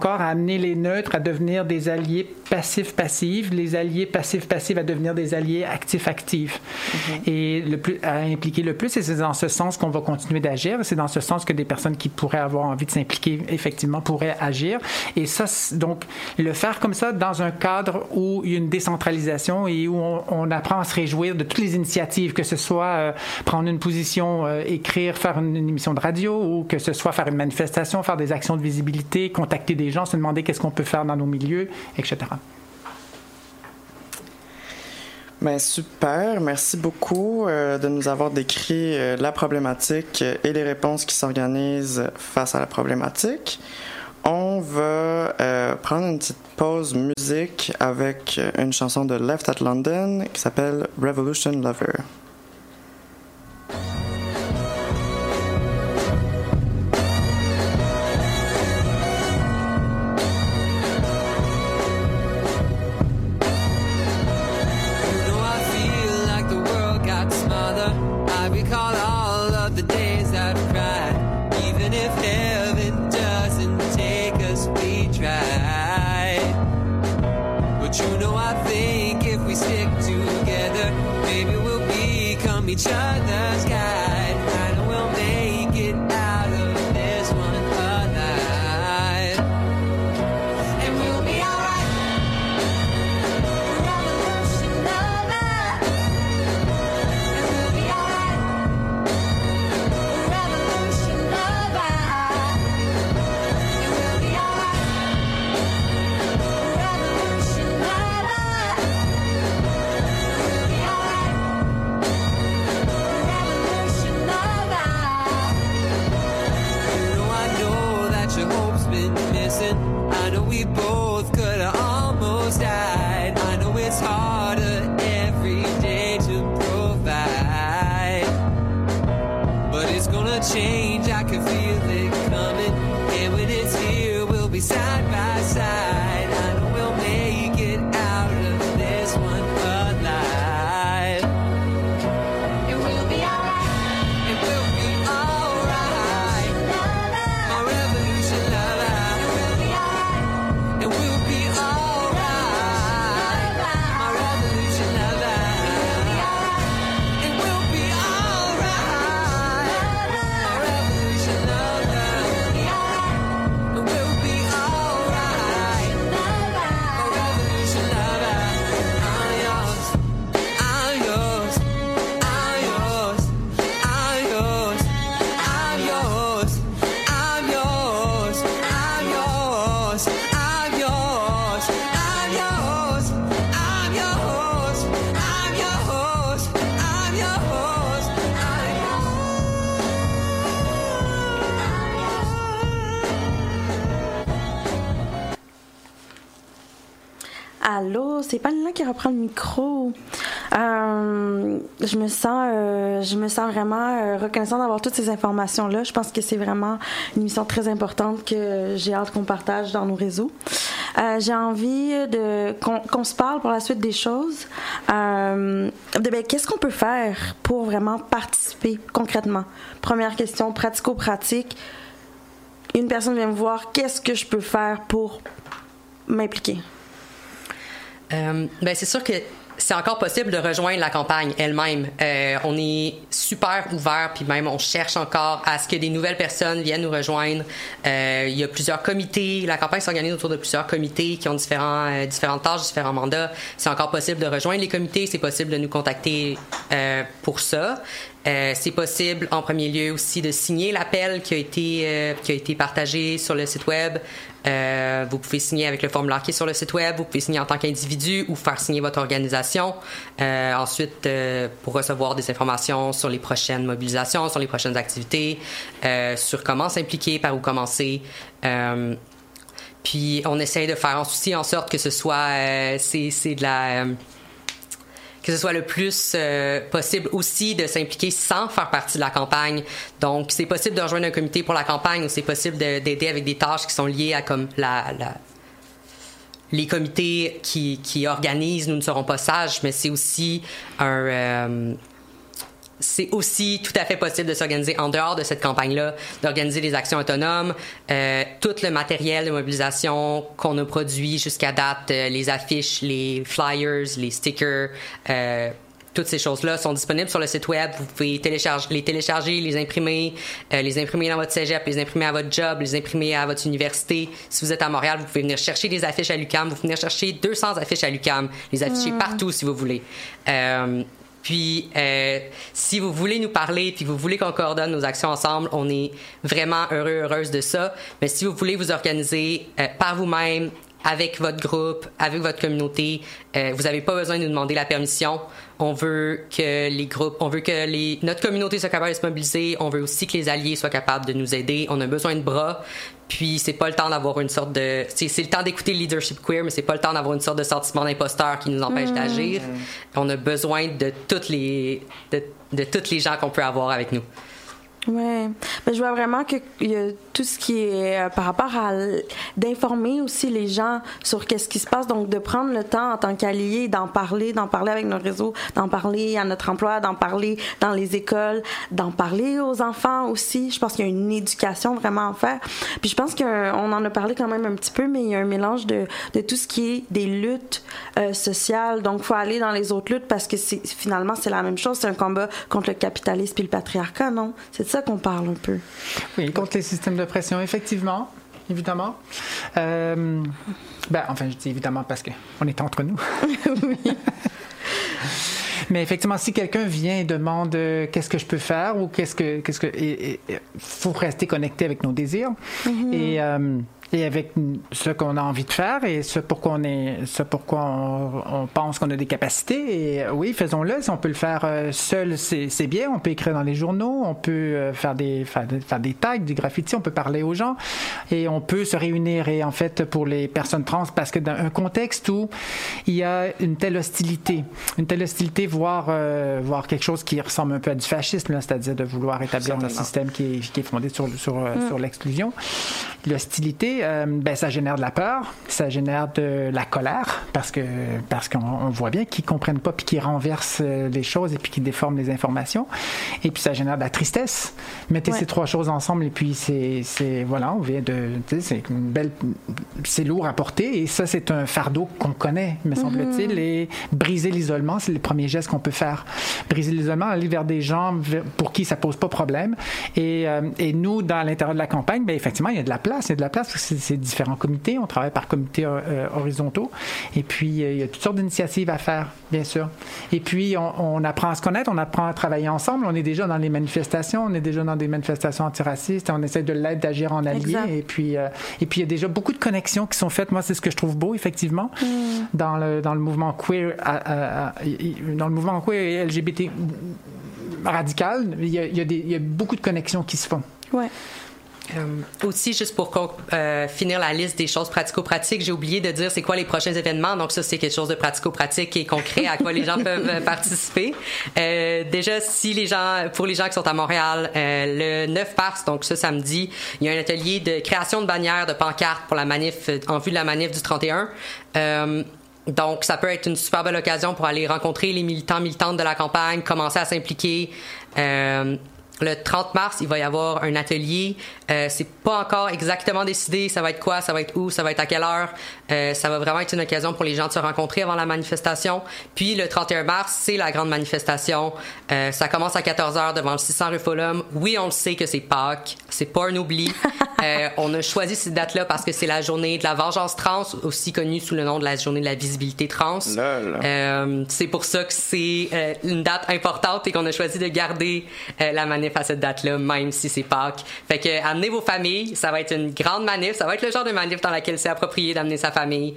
encore à amener les neutres à devenir des alliés passifs-passifs, les alliés passifs-passifs à devenir des alliés actifs-actifs. Et à impliquer le plus, et c'est dans ce sens qu'on va continuer d'agir. C'est dans ce sens que des personnes qui pourraient avoir envie de s'impliquer, effectivement, pourraient agir. Et ça, donc, le faire comme ça dans un cadre où il y a une décentralisation et où on apprend à se réjouir de toutes les initiatives, que ce soit prendre une position, écrire, faire une émission de radio, ou que ce soit faire une manifestation, faire des actions de visibilité, contacter des gens, se demander qu'est-ce qu'on peut faire dans nos milieux, etc. Ben, super, merci beaucoup de nous avoir décrit la problématique et les réponses qui s'organisent face à la problématique. On va prendre une petite pause musique avec une chanson de Left at London qui s'appelle Revolution Lover. Each other's guide, and we'll make it out of this one alive. And we'll be alright. Revolution lover. And we'll be alright. Revolution lover. And we'll be alright. Revolution lover. And we'll be alright. I know we both could have almost died. I know it's harder every day to provide, but it's gonna change. I can feel it coming, and when it's here, we'll be side by side. I know we'll make it out of this one alive, and we'll be alright, and we'll be alright. My revolution lover. And we'll be alright, my revolution lover. And we'll be alright, my revolution lover. And we'll be alright, my revolution lover. I'm yours, I'm yours, I'm yours, I'm yours, I'm yours, I'm yours, I'm yours. I'm yours, I'm yours, I'm yours, I'm yours, I'm yours, I'm yours. Allô, c'est Panina qui reprend le micro. Je me sens vraiment reconnaissante d'avoir toutes ces informations-là. Je pense que c'est vraiment une émission très importante que j'ai hâte qu'on partage dans nos réseaux. J'ai envie qu'on se parle pour la suite des choses. Qu'est-ce qu'on peut faire pour vraiment participer concrètement? Première question, pratico-pratique. Une personne vient me voir, qu'est-ce que je peux faire pour m'impliquer? C'est sûr que c'est encore possible de rejoindre la campagne elle-même. On est super ouvert, puis même on cherche encore à ce que des nouvelles personnes viennent nous rejoindre. Il y a plusieurs comités. La campagne s'organise autour de plusieurs comités qui ont différentes tâches, différents mandats. C'est encore possible de rejoindre les comités. C'est possible de nous contacter pour ça. C'est possible, en premier lieu, aussi de signer l'appel qui a été partagé sur le site web. Vous pouvez signer avec le formulaire qui est sur le site web. Vous pouvez signer en tant qu'individu ou faire signer votre organisation. Ensuite, pour recevoir des informations sur les prochaines mobilisations, sur les prochaines activités, sur comment s'impliquer, par où commencer. Puis, on essaye de faire aussi en sorte que ce soit que ce soit le plus possible aussi de s'impliquer sans faire partie de la campagne. Donc, c'est possible de rejoindre un comité pour la campagne ou c'est possible d'aider avec des tâches qui sont liées à comme les comités qui organisent Nous ne serons pas sages, mais c'est aussi c'est aussi tout à fait possible de s'organiser en dehors de cette campagne-là, d'organiser des actions autonomes. Tout le matériel de mobilisation qu'on a produit jusqu'à date, les affiches, les flyers, les stickers, toutes ces choses-là sont disponibles sur le site web. Vous pouvez les télécharger, les imprimer dans votre cégep, les imprimer à votre job, les imprimer à votre université. Si vous êtes à Montréal, vous pouvez venir chercher des affiches à l'UQAM. Vous pouvez venir chercher 200 affiches à l'UQAM, les afficher partout si vous voulez. Puis, si vous voulez nous parler, puis vous voulez qu'on coordonne nos actions ensemble, on est vraiment heureuse de ça. Mais si vous voulez vous organiser par vous-même, avec votre groupe, avec votre communauté, vous n'avez pas besoin de nous demander la permission. On veut que notre communauté soit capable de se mobiliser. On veut aussi que les alliés soient capables de nous aider. On a besoin de bras. Puis c'est pas le temps d'avoir une sorte de... C'est le temps d'écouter le leadership queer, mais c'est pas le temps d'avoir une sorte de sentiment d'imposteur qui nous empêche d'agir. On a besoin de toutes les gens qu'on peut avoir avec nous. Ouais, mais je vois vraiment que y a tout ce qui est par rapport à d'informer aussi les gens sur qu'est-ce qui se passe, donc de prendre le temps en tant qu'allié d'en parler avec nos réseaux, d'en parler à notre emploi, d'en parler dans les écoles, d'en parler aux enfants aussi. Je pense qu'il y a une éducation vraiment à faire. Puis je pense qu'on en a parlé quand même un petit peu, mais il y a un mélange de tout ce qui est des luttes sociales. Donc, faut aller dans les autres luttes parce que finalement, c'est la même chose. C'est un combat contre le capitalisme et le patriarcat, non? C'est de ça qu'on parle un peu. Oui, contre les systèmes de pression, effectivement, évidemment. Enfin, je dis évidemment parce qu'on est entre nous. Oui. Mais effectivement, si quelqu'un vient et demande qu'est-ce que je peux faire ou il faut rester connecté avec nos désirs et avec ce qu'on a envie de faire et ce pourquoi on pense qu'on a des capacités. Et oui, faisons-le. Si on peut le faire seul, c'est bien. On peut écrire dans les journaux, on peut faire des tags, du graffiti, on peut parler aux gens et on peut se réunir. Et en fait, pour les personnes trans, parce que dans un contexte où il y a une telle hostilité, voire quelque chose qui ressemble un peu à du fascisme, là, c'est-à-dire de vouloir établir un système qui est fondé sur l'exclusion, l'hostilité, ça génère de la peur, ça génère de la colère, parce qu'on voit bien qu'ils comprennent pas puis qu'ils renversent les choses et puis qu'ils déforment les informations, et puis ça génère de la tristesse. Mettez ces trois choses ensemble et puis on vient de, c'est lourd à porter et ça c'est un fardeau qu'on connaît, me semble-t-il, et briser l'isolement, c'est le premier geste qu'on peut faire. Briser l'isolement, aller vers des gens pour qui ça pose pas problème, et nous dans l'intérieur de la campagne, effectivement il y a de la place parce que c'est différents comités, on travaille par comités horizontaux, et puis il y a toutes sortes d'initiatives à faire, bien sûr. Et puis on apprend à se connaître, on apprend à travailler ensemble, on est déjà dans les manifestations, on est déjà dans des manifestations antiracistes, on essaie de l'aide d'agir en allié, et puis il y a déjà beaucoup de connexions qui sont faites. Moi, c'est ce que je trouve beau, effectivement, dans le mouvement queer, dans le mouvement queer et LGBT radical, il y a beaucoup de connexions qui se font. Ouais. Aussi, juste pour finir la liste des choses pratico-pratiques, j'ai oublié de dire c'est quoi les prochains événements. Donc ça, c'est quelque chose de pratico-pratique et concret à quoi les gens peuvent participer. Déjà, pour les gens qui sont à Montréal, le 9 mars, donc ce samedi, il y a un atelier de création de bannières, de pancartes pour la manif, en vue de la manif du 31. Donc, ça peut être une super belle occasion pour aller rencontrer les militantes de la campagne, commencer à s'impliquer. Le 30 mars, il va y avoir un atelier. C'est pas encore exactement décidé. Ça va être quoi? Ça va être où? Ça va être à quelle heure? Ça va vraiment être une occasion pour les gens de se rencontrer avant la manifestation. Puis le 31 mars, c'est la grande manifestation. Ça commence à 14h devant le 600 rue Folum. Oui, on le sait que c'est Pâques. C'est pas un oubli. On a choisi cette date-là parce que c'est la journée de la vengeance trans, aussi connue sous le nom de la journée de la visibilité trans. C'est pour ça que c'est une date importante et qu'on a choisi de garder la manif à cette date-là, même si c'est Pâques. Fait que amenez vos familles, ça va être une grande manif, ça va être le genre de manif dans laquelle c'est approprié d'amener sa famille.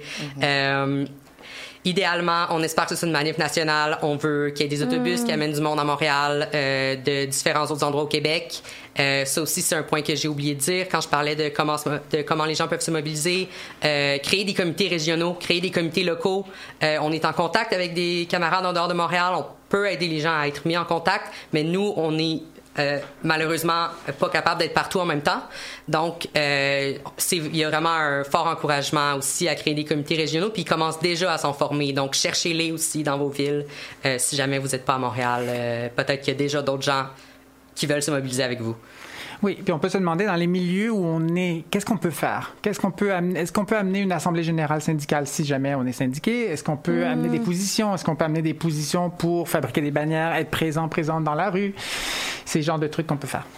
Idéalement, on espère que ce soit une manif nationale. On veut qu'il y ait des autobus qui amènent du monde à Montréal, de différents autres endroits au Québec. Ça aussi, c'est un point que j'ai oublié de dire quand je parlais de comment les gens peuvent se mobiliser. Créer des comités régionaux, créer des comités locaux. On est en contact avec des camarades en dehors de Montréal. On peut aider les gens à être mis en contact, mais nous, on est malheureusement pas capables d'être partout en même temps. Donc, il y a vraiment un fort encouragement aussi à créer des comités régionaux, puis ils commencent déjà à s'en former. Donc, cherchez-les aussi dans vos villes. Si jamais vous n'êtes pas à Montréal, peut-être qu'il y a déjà d'autres gens qui veulent se mobiliser avec vous. Oui, puis on peut se demander dans les milieux où on est, qu'est-ce qu'on peut faire? Est-ce qu'on peut amener une assemblée générale syndicale si jamais on est syndiqué? Est-ce qu'on peut amener des positions? Est-ce qu'on peut amener des positions pour fabriquer des bannières, être présente dans la rue? C'est le genre de trucs qu'on peut faire.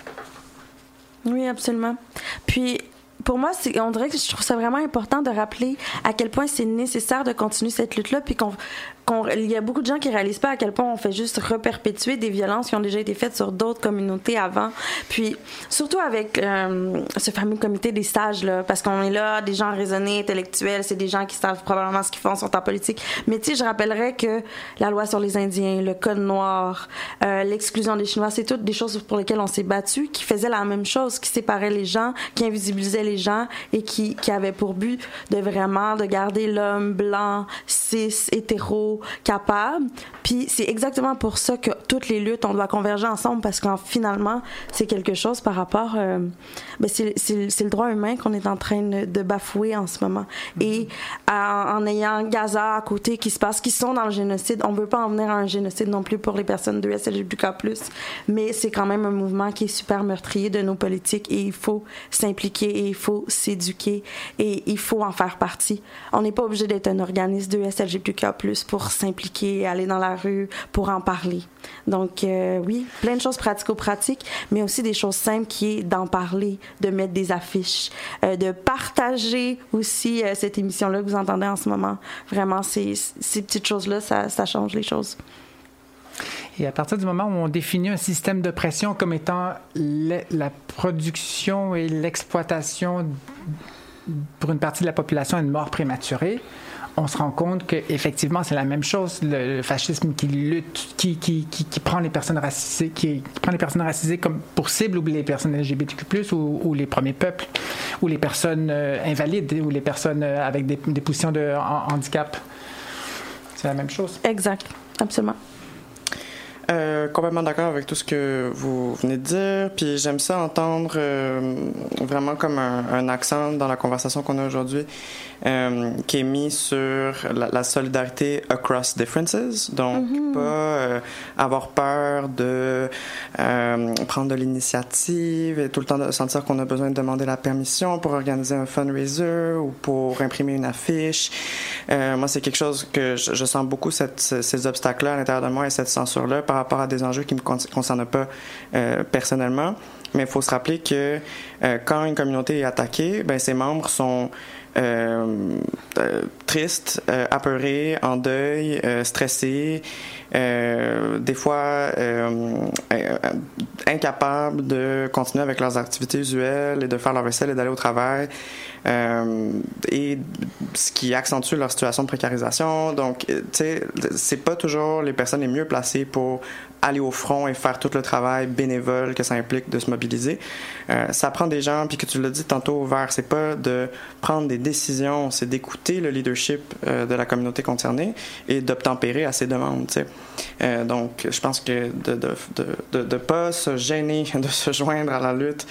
Oui, absolument. Puis, pour moi, on dirait que je trouve ça vraiment important de rappeler à quel point c'est nécessaire de continuer cette lutte-là, puis il y a beaucoup de gens qui réalisent pas à quel point on fait juste reperpétuer des violences qui ont déjà été faites sur d'autres communautés avant. Puis, surtout avec ce fameux comité des sages, là, parce qu'on est là, des gens raisonnés, intellectuels, c'est des gens qui savent probablement ce qu'ils font, sont en politique. Mais tu sais, je rappellerais que la loi sur les Indiens, le Code noir, l'exclusion des Chinois, c'est toutes des choses pour lesquelles on s'est battu, qui faisaient la même chose, qui séparaient les gens, qui invisibilisaient les gens et qui avaient pour but de garder l'homme blanc, cis, hétéro, capable. Puis c'est exactement pour ça que toutes les luttes, on doit converger ensemble, parce qu'en finalement, c'est quelque chose par rapport... c'est le droit humain qu'on est en train de bafouer en ce moment. Et en ayant Gaza à côté qui sont dans le génocide, on ne veut pas en venir à un génocide non plus pour les personnes de LGBTQ+, mais c'est quand même un mouvement qui est super meurtrier de nos politiques, et il faut s'impliquer, et il faut s'éduquer, et il faut en faire partie. On n'est pas obligé d'être un organisme de LGBTQ+, pour s'impliquer et aller dans la rue pour en parler. Donc, oui, plein de choses pratico-pratiques, mais aussi des choses simples qui est d'en parler, de mettre des affiches, de partager aussi cette émission-là que vous entendez en ce moment. Vraiment, ces petites choses-là, ça change les choses. Et à partir du moment où on définit un système de pression comme étant la production et l'exploitation pour une partie de la population d'une mort prématurée, on se rend compte qu'effectivement, c'est la même chose. Le fascisme qui lutte, qui prend les personnes racisées, qui prend les personnes racisées comme pour cible, ou les personnes LGBTQ+, ou les premiers peuples, ou les personnes invalides, ou les personnes avec des positions de handicap. C'est la même chose. Exact. Absolument. Complètement d'accord avec tout ce que vous venez de dire, puis j'aime ça entendre vraiment comme un accent dans la conversation qu'on a aujourd'hui qui est mis sur la solidarité across differences, donc pas avoir peur de prendre de l'initiative et tout le temps de sentir qu'on a besoin de demander la permission pour organiser un fundraiser ou pour imprimer une affiche. Moi, c'est quelque chose que je sens beaucoup, ces obstacles-là à l'intérieur de moi et cette censure-là par rapport à des enjeux qui ne me concernent pas personnellement. Mais il faut se rappeler que quand une communauté est attaquée, ben, ses membres sont tristes, apeurés, en deuil, stressés, des fois incapables de continuer avec leurs activités usuelles et de faire leur vaisselle et d'aller au travail, et ce qui accentue leur situation de précarisation. Donc, tu sais, c'est pas toujours les personnes les mieux placées pour aller au front et faire tout le travail bénévole que ça implique de se mobiliser. Ça prend des gens, puis que tu l'as dit tantôt, Vert, c'est pas de prendre des décisions, c'est d'écouter le leadership de la communauté concernée et d'obtempérer à ses demandes, tu sais. Donc, je pense que de pas se gêner de se joindre à la lutte,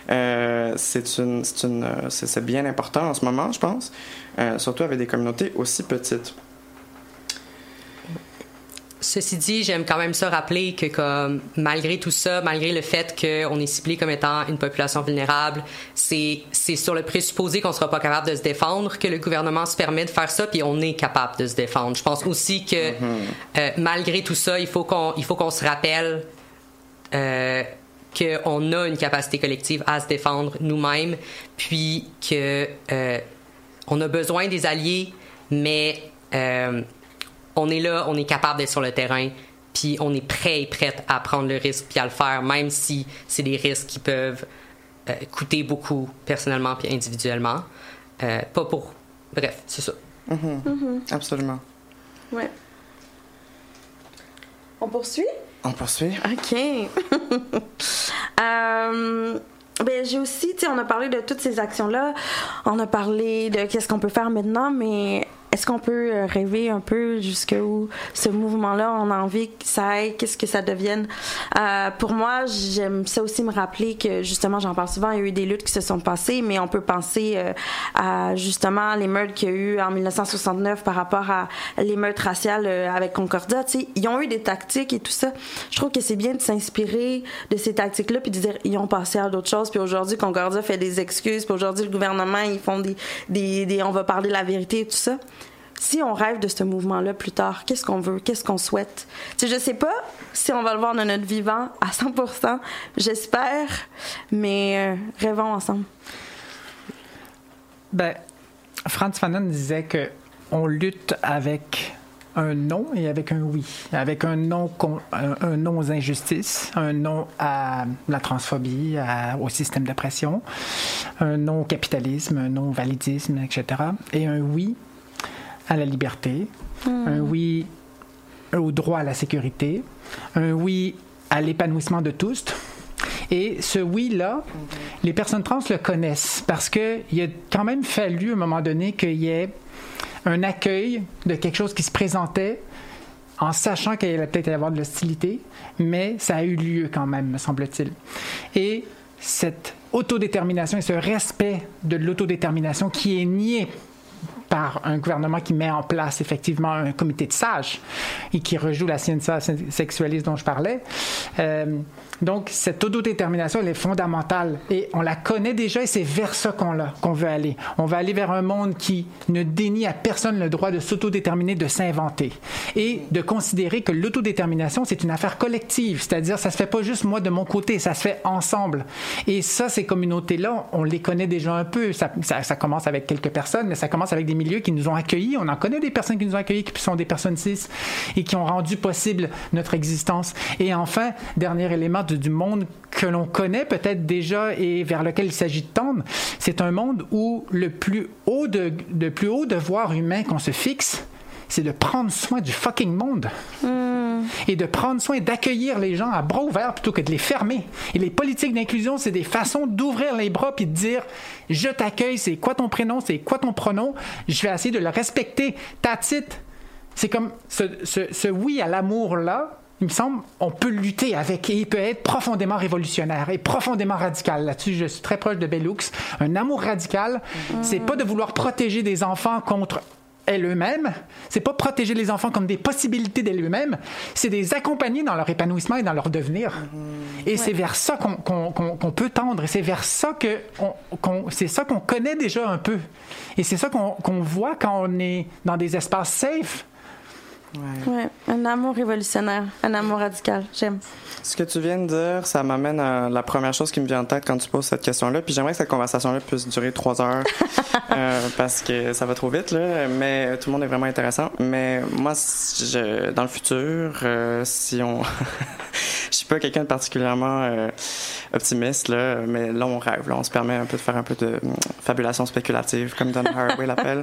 c'est bien important en ce moment, je pense, surtout avec des communautés aussi petites. Ceci dit, j'aime quand même ça rappeler que comme malgré tout ça, malgré le fait qu'on est ciblé comme étant une population vulnérable, c'est sur le présupposé qu'on sera pas capable de se défendre que le gouvernement se permet de faire ça, puis on est capable de se défendre. Je pense aussi que malgré tout ça, il faut qu'on se rappelle qu'on a une capacité collective à se défendre nous-mêmes, puis que on a besoin des alliés, mais on est là, on est capable d'être sur le terrain, puis on est prêt et prête à prendre le risque puis à le faire, même si c'est des risques qui peuvent coûter beaucoup personnellement puis individuellement. Pas pour... Bref, c'est ça. Absolument. Ouais. On poursuit? On poursuit. OK. Ben, j'ai aussi, tu sais, on a parlé de toutes ces actions-là, on a parlé de qu'est-ce qu'on peut faire maintenant, mais est-ce qu'on peut rêver un peu jusqu'où ce mouvement-là, on a envie que ça aille, qu'est-ce que ça devienne? Pour moi, j'aime ça aussi me rappeler que, justement, j'en parle souvent, il y a eu des luttes qui se sont passées, mais on peut penser à, justement, l'émeute qu'il y a eu en 1969 par rapport à l'émeute raciale avec Concordia. Tu sais, ils ont eu des tactiques et tout ça. Je trouve que c'est bien de s'inspirer de ces tactiques-là puis de dire, ils ont passé à d'autres choses, puis aujourd'hui, Concordia fait des excuses, puis aujourd'hui, le gouvernement, ils font des on va parler la vérité et tout ça. Si on rêve de ce mouvement-là plus tard, qu'est-ce qu'on veut? Qu'est-ce qu'on souhaite? Tu sais, je sais pas si on va le voir de notre vivant à 100%. J'espère, mais rêvons ensemble. Ben, Frantz Fanon disait qu'on lutte avec un non et avec un oui. Avec un non aux injustices, un non à la transphobie, au système d'oppression, un non au capitalisme, un non au validisme, etc. Et un oui à la liberté, un oui au droit à la sécurité, un oui à l'épanouissement de tous. Et ce oui-là, les personnes trans le connaissent parce qu'il a quand même fallu à un moment donné qu'il y ait un accueil de quelque chose qui se présentait en sachant qu'il allait peut-être y avoir de l'hostilité, mais ça a eu lieu quand même, me semble-t-il. Et cette autodétermination et ce respect de l'autodétermination qui est nié par un gouvernement qui met en place effectivement un comité de sages et qui rejoue la scientia sexualiste dont je parlais. Donc, cette autodétermination, elle est fondamentale et on la connaît déjà et c'est vers ça qu'on veut aller. On va aller vers un monde qui ne dénie à personne le droit de s'autodéterminer, de s'inventer et de considérer que l'autodétermination, c'est une affaire collective, c'est-à-dire ça se fait pas juste moi de mon côté, ça se fait ensemble. Et ça, ces communautés-là, on les connaît déjà un peu. Ça commence avec quelques personnes, mais ça commence avec des milieux qui nous ont accueillis. On en connaît des personnes qui nous ont accueillis, qui sont des personnes cis et qui ont rendu possible notre existence. Et enfin, dernier élément du monde que l'on connaît peut-être déjà et vers lequel il s'agit de tendre, c'est un monde où le plus haut devoir humain qu'on se fixe, c'est de prendre soin du fucking monde. Et de prendre soin d'accueillir les gens à bras ouverts plutôt que de les fermer. Et les politiques d'inclusion, c'est des façons d'ouvrir les bras puis de dire « Je t'accueille, c'est quoi ton prénom, c'est quoi ton pronom, je vais essayer de le respecter, that's it. » C'est comme ce oui à l'amour-là, il me semble, on peut lutter avec et il peut être profondément révolutionnaire et profondément radical. Là-dessus, je suis très proche de Bell Hooks. Un amour radical, c'est pas de vouloir protéger des enfants contre eux-mêmes, c'est pas protéger les enfants comme des possibilités d'eux-mêmes, c'est les accompagner dans leur épanouissement et dans leur devenir. Et c'est vers ça qu'on peut tendre, et c'est vers ça c'est ça qu'on connaît déjà un peu. Et c'est ça qu'on voit quand on est dans des espaces safe. Ouais, un amour révolutionnaire, un amour radical, j'aime. Ce que tu viens de dire, ça m'amène à la première chose qui me vient en tête quand tu poses cette question-là. Puis j'aimerais que cette conversation-là puisse durer 3 heures parce que ça va trop vite, là. Mais tout le monde est vraiment intéressant. Mais moi, dans le futur, si on... Je suis pas quelqu'un de particulièrement optimiste, là, mais là, on rêve. Là, on se permet un peu de faire un peu de fabulation spéculative, comme Donna Haraway l'appelle.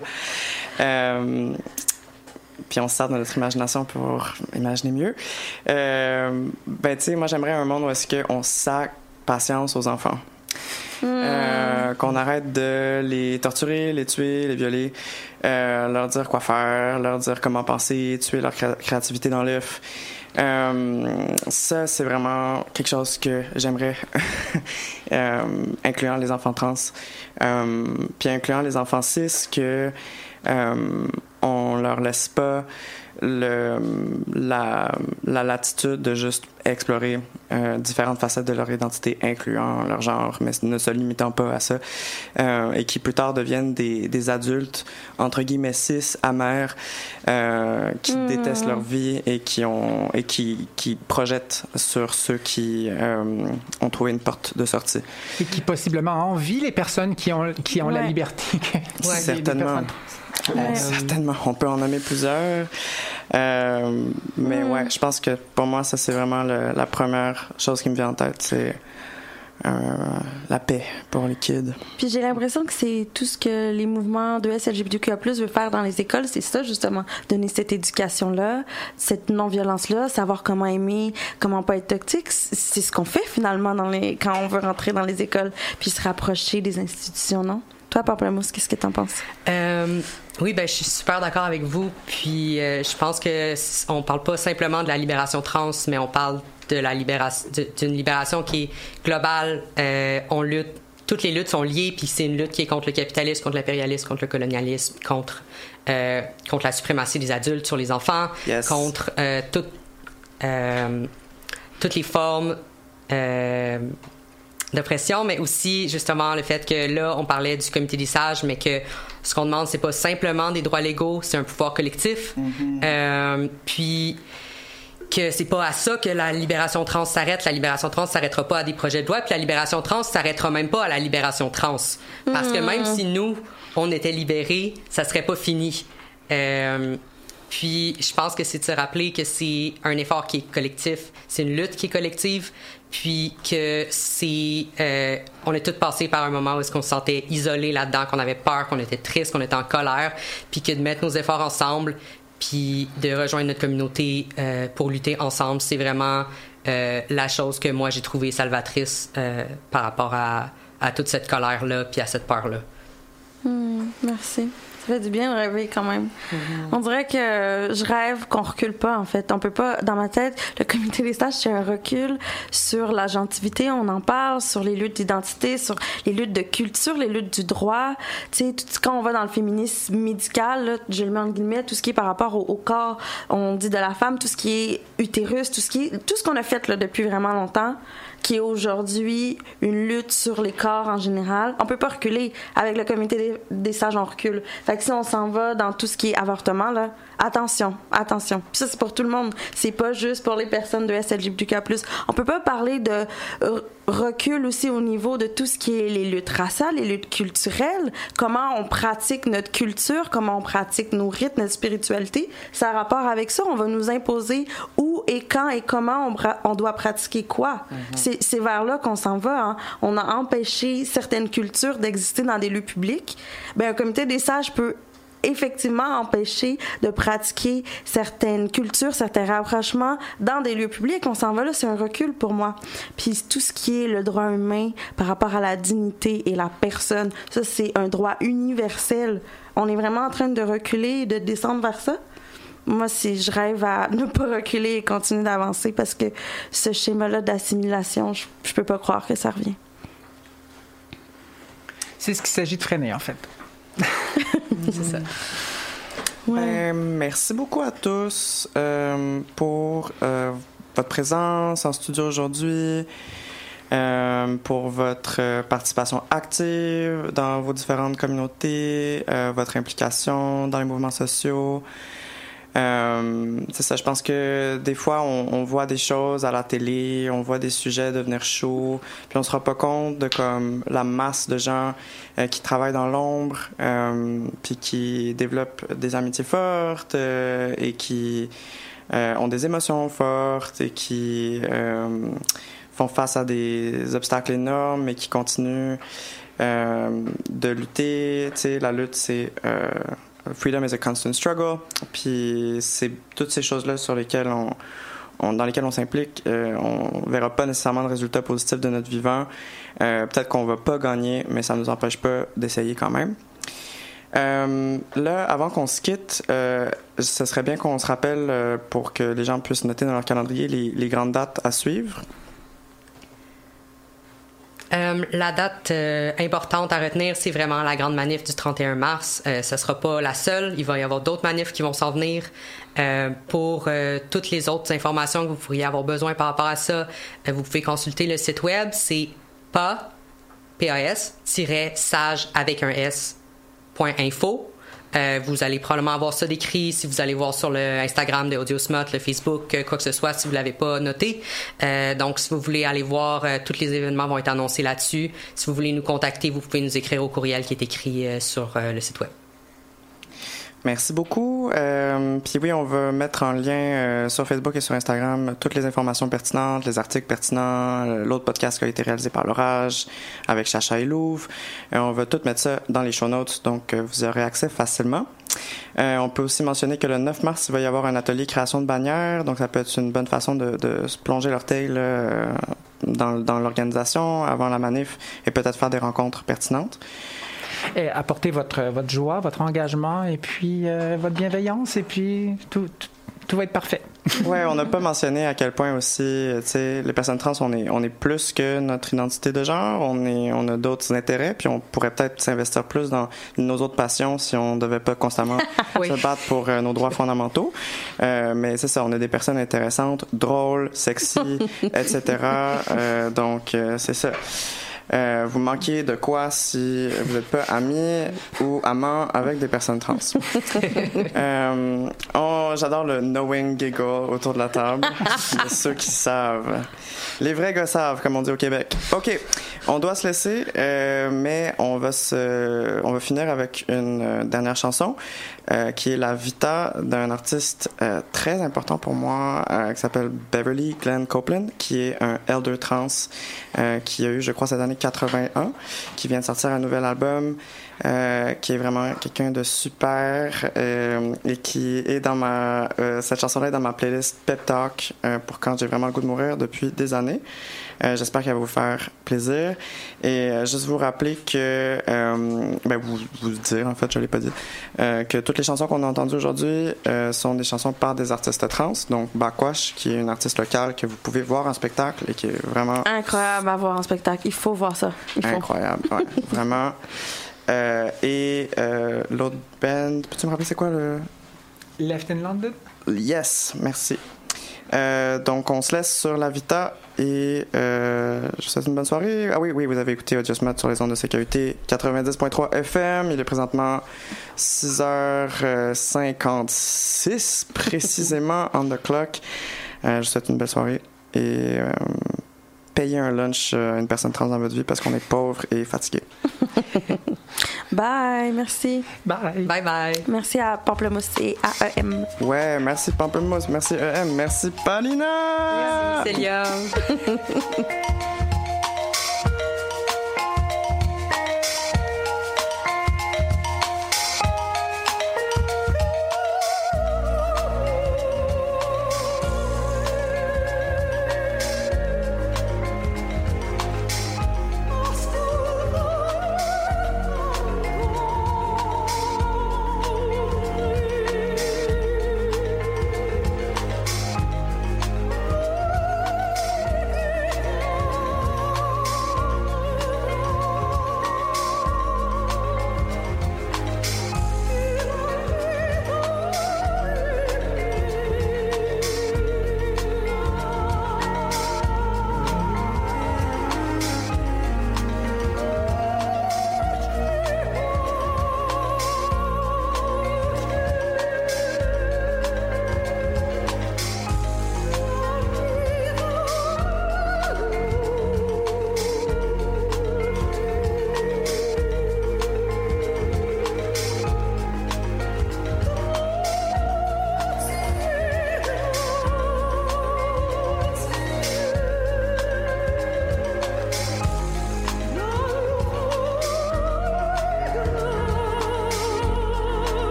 Puis on se sert de notre imagination pour imaginer mieux. Ben, tu sais, moi, j'aimerais un monde où est-ce qu'on sac patience aux enfants. Qu'on arrête de les torturer, les tuer, les violer, leur dire quoi faire, leur dire comment penser, tuer leur créativité dans l'œuf. Ça, c'est vraiment quelque chose que j'aimerais, incluant les enfants trans, puis incluant les enfants cis, que on leur laisse pas la latitude de juste explorer différentes facettes de leur identité, incluant leur genre, mais ne se limitant pas à ça, et qui plus tard deviennent des adultes, entre guillemets, cis, amers, qui détestent leur vie et qui projettent sur ceux qui ont trouvé une porte de sortie. Et qui possiblement envient les personnes qui ont la liberté. Certainement. Certainement. On peut en nommer plusieurs. Mais ouais, je pense que pour moi, ça, c'est vraiment la première chose qui me vient en tête. C'est la paix pour les kids. Puis j'ai l'impression que c'est tout ce que les mouvements de LGBTQIA+ veulent faire dans les écoles, c'est ça justement, donner cette éducation-là, cette non-violence-là, savoir comment aimer, comment pas être toxique, c'est ce qu'on fait finalement quand on veut rentrer dans les écoles, puis se rapprocher des institutions, non? Toi, Pamplemousse, qu'est-ce que t'en penses? Oui, ben je suis super d'accord avec vous. Puis je pense que on parle pas simplement de la libération trans, mais on parle de la libération, d'une libération qui est globale. On lutte, toutes les luttes sont liées, puis c'est une lutte qui est contre le capitalisme, contre l'impérialisme, contre le colonialisme, contre la suprématie des adultes sur les enfants, Yes. contre toutes les formes d'oppression, mais aussi justement le fait que là on parlait du comité des sages, mais que ce qu'on demande c'est pas simplement des droits légaux, c'est un pouvoir collectif. Puis que c'est pas à ça que la libération trans s'arrête. La libération trans s'arrêtera pas à des projets de loi, puis la libération trans s'arrêtera même pas à la libération trans, parce que même si nous on était libérés, ça serait pas fini. Puis je pense que c'est de se rappeler que c'est un effort qui est collectif, c'est une lutte qui est collective, puis que c'est on est tous passés par un moment où est-ce qu'on se sentait isolés là-dedans, qu'on avait peur, qu'on était triste, qu'on était en colère, puis que de mettre nos efforts ensemble, puis de rejoindre notre communauté pour lutter ensemble, c'est vraiment la chose que moi j'ai trouvée salvatrice par rapport à toute cette colère-là, puis à cette peur-là. Merci. Ça fait du bien de rêver quand même. On dirait que je rêve qu'on recule pas, en fait. On peut pas, dans ma tête, le comité des sages, c'est un recul sur la gentilité, on en parle, sur les luttes d'identité, sur les luttes de culture, les luttes du droit. Tu sais, quand on va dans le féminisme médical, là, je le mets en guillemets, tout ce qui est par rapport au corps, on dit de la femme, tout ce qui est utérus, tout ce qu'on a fait là, depuis vraiment longtemps, qui est aujourd'hui une lutte sur les corps en général. On peut pas reculer. Avec le comité des sages, on recule. Fait que si on s'en va dans tout ce qui est avortement, là, attention. Puis ça, c'est pour tout le monde. C'est pas juste pour les personnes de SLGBTQ+. On peut pas parler de recul aussi au niveau de tout ce qui est les luttes raciales, les luttes culturelles, comment on pratique notre culture, comment on pratique nos rites, notre spiritualité. Ça a rapport avec ça. On va nous imposer où et quand et comment on doit pratiquer quoi. C'est vers là qu'on s'en va. Hein. On a empêché certaines cultures d'exister dans des lieux publics. Ben, un comité des sages peut effectivement empêcher de pratiquer certaines cultures, certains rapprochements dans des lieux publics. On s'en va là, c'est un recul pour moi. Puis tout ce qui est le droit humain par rapport à la dignité et la personne, ça c'est un droit universel. On est vraiment en train de reculer et de descendre vers ça. Moi, je rêve à ne pas reculer et continuer d'avancer parce que ce schéma-là d'assimilation, je peux pas croire que ça revient. C'est ce qu'il s'agit de freiner, en fait. C'est ça. Ouais. Merci beaucoup à tous pour votre présence en studio aujourd'hui, pour votre participation active dans vos différentes communautés, votre implication dans les mouvements sociaux. C'est ça, je pense que des fois, on voit des choses à la télé, on voit des sujets devenir chauds, puis on se rend pas compte de comme la masse de gens qui travaillent dans l'ombre, puis qui développent des amitiés fortes et qui ont des émotions fortes et qui font face à des obstacles énormes, mais qui continuent de lutter. Tu sais, la lutte, c'est... Freedom is a constant struggle. Puis c'est toutes ces choses-là sur lesquelles dans lesquelles on s'implique. On verra pas nécessairement de résultats positifs de notre vivant. Peut-être qu'on va pas gagner, mais ça nous empêche pas d'essayer quand même. Là, avant qu'on se quitte, ce serait bien qu'on se rappelle pour que les gens puissent noter dans leur calendrier les grandes dates à suivre. La date importante à retenir, c'est vraiment la grande manif du 31 mars. Ce sera pas la seule. Il va y avoir d'autres manifs qui vont s'en venir. Pour toutes les autres informations que vous pourriez avoir besoin par rapport à ça, vous pouvez consulter le site web. C'est pas-sage avec un s.info. Vous allez probablement avoir ça décrit si vous allez voir sur le Instagram de Audiosmut, le Facebook, quoi que ce soit, si vous ne l'avez pas noté. Donc, si vous voulez aller voir, tous les événements vont être annoncés là-dessus. Si vous voulez nous contacter, vous pouvez nous écrire au courriel qui est écrit sur le site web. Merci beaucoup. Puis oui, on va mettre en lien sur Facebook et sur Instagram toutes les informations pertinentes, les articles pertinents, l'autre podcast qui a été réalisé par l'Orage avec Chacha et Louvre. On va tout mettre ça dans les show notes, donc vous aurez accès facilement. On peut aussi mentionner que le 9 mars, il va y avoir un atelier création de bannières, donc ça peut être une bonne façon de se plonger l'orteil dans l'organisation avant la manif et peut-être faire des rencontres pertinentes. et apporter votre joie, votre engagement et puis votre bienveillance et puis tout va être parfait. Ouais, on n'a pas mentionné à quel point aussi, tu sais, les personnes trans, on est plus que notre identité de genre, on a d'autres intérêts, puis on pourrait peut-être s'investir plus dans nos autres passions si on devait pas constamment se battre pour nos droits fondamentaux. Mais c'est ça, on a des personnes intéressantes, drôles, sexy, etc. Donc, c'est ça. Vous manquez de quoi si vous n'êtes pas amis ou amants avec des personnes trans. J'adore le knowing giggle autour de la table. De ceux qui savent. Les vrais gars savent, comme on dit au Québec. OK, on doit se laisser, mais on va finir avec une dernière chanson qui est la Vita d'un artiste très important pour moi qui s'appelle Beverly Glenn Copeland, qui est un elder trans qui a eu, je crois, cette année 81, qui vient de sortir un nouvel album, qui est vraiment quelqu'un de super et qui est dans cette chanson-là est dans ma playlist Pep Talk pour quand j'ai vraiment le goût de mourir depuis des années. J'espère qu'elle va vous faire plaisir. Et juste vous rappeler que, vous dire, en fait, je l'ai pas dit, que toutes les chansons qu'on a entendues aujourd'hui sont des chansons par des artistes trans. Donc, Backwash, qui est une artiste locale que vous pouvez voir en spectacle et qui est vraiment... Incroyable à voir en spectacle. Il faut voir ça. Incroyable, ouais, vraiment. Et l'autre band, peux-tu me rappeler c'est quoi le... Left in London? Yes, merci. Donc, on se laisse sur la Vita et je vous souhaite une bonne soirée. Ah oui, vous avez écouté Audio Smart sur les ondes de CKUT 90.3 FM. Il est présentement 6h56 précisément on the clock. Je vous souhaite une belle soirée et payez un lunch à une personne trans dans votre vie parce qu'on est pauvre et fatigué. Bye, merci. Bye. Bye bye. Merci à Pamplemousse et à EM. Ouais, merci Pamplemousse, merci EM, merci Paulina. Merci Célia.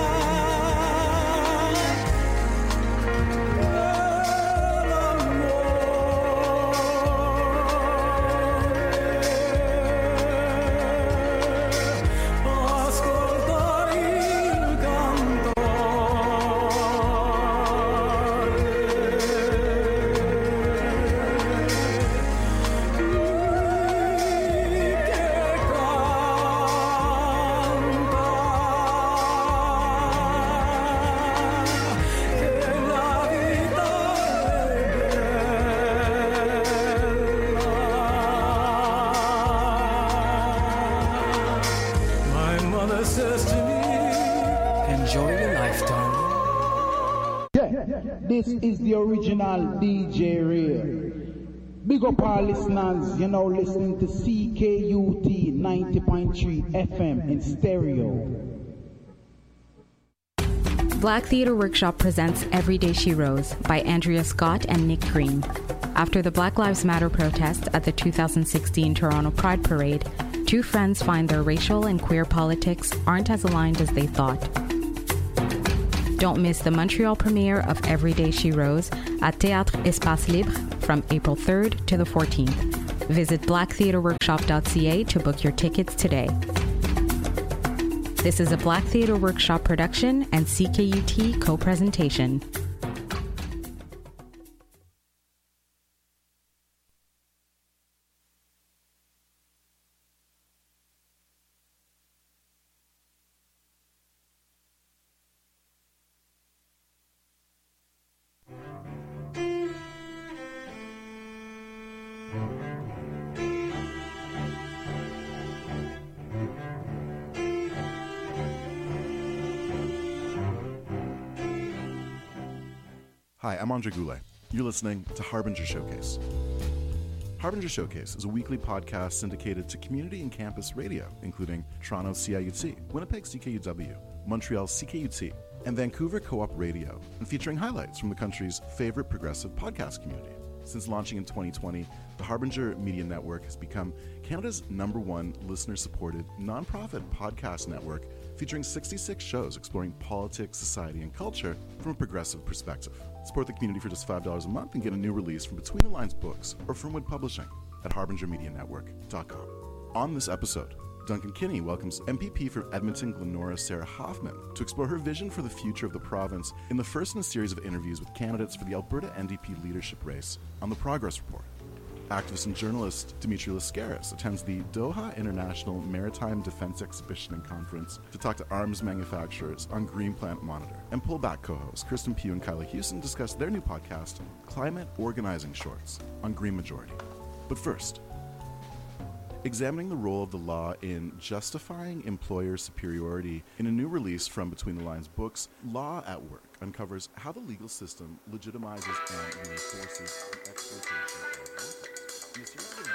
More mother says to me, enjoy your life, darling. Yeah, this is the original DJ Ray. Big up our listeners, you know, listening to CKUT 90.3 FM in stereo. Black Theatre Workshop presents Every Day She Rose by Andrea Scott and Nick Green. After the Black Lives Matter protest at the 2016 Toronto Pride Parade, two friends find their racial and queer politics aren't as aligned as they thought. Don't miss the Montreal premiere of Every Day She Rose at Théâtre Espace Libre from April 3rd to the 14th. Visit blacktheatreworkshop.ca to book your tickets today. This is a Black Theatre Workshop production and CKUT co-presentation. Hi, I'm Andre Goulet. You're listening to Harbinger Showcase. Harbinger Showcase is a weekly podcast syndicated to community and campus radio, including Toronto CIUT, Winnipeg CKUW, Montreal CKUT, and Vancouver Co-op Radio, and featuring highlights from the country's favorite progressive podcast community. Since launching in 2020, the Harbinger Media Network has become Canada's #1 listener-supported nonprofit podcast network featuring 66 shows exploring politics, society, and culture from a progressive perspective. Support the community for just $5 a month and get a new release from Between the Lines Books or Fernwood Publishing at harbingermedianetwork.com. On this episode, Duncan Kinney welcomes MPP for Edmonton Glenora Sarah Hoffman to explore her vision for the future of the province in the first in a series of interviews with candidates for the Alberta NDP leadership race on the Progress Report. Activist and journalist Dimitri Lascaris attends the Doha International Maritime Defense Exhibition and Conference to talk to arms manufacturers on Green Plant Monitor. And Pullback co-hosts Kristen Pugh and Kyla Hewson discuss their new podcast, Climate Organizing Shorts, on Green Majority. But first, examining the role of the law in justifying employer superiority in a new release from Between the Lines Books, Law at Work uncovers how the legal system legitimizes and reinforces the exploitation of workers.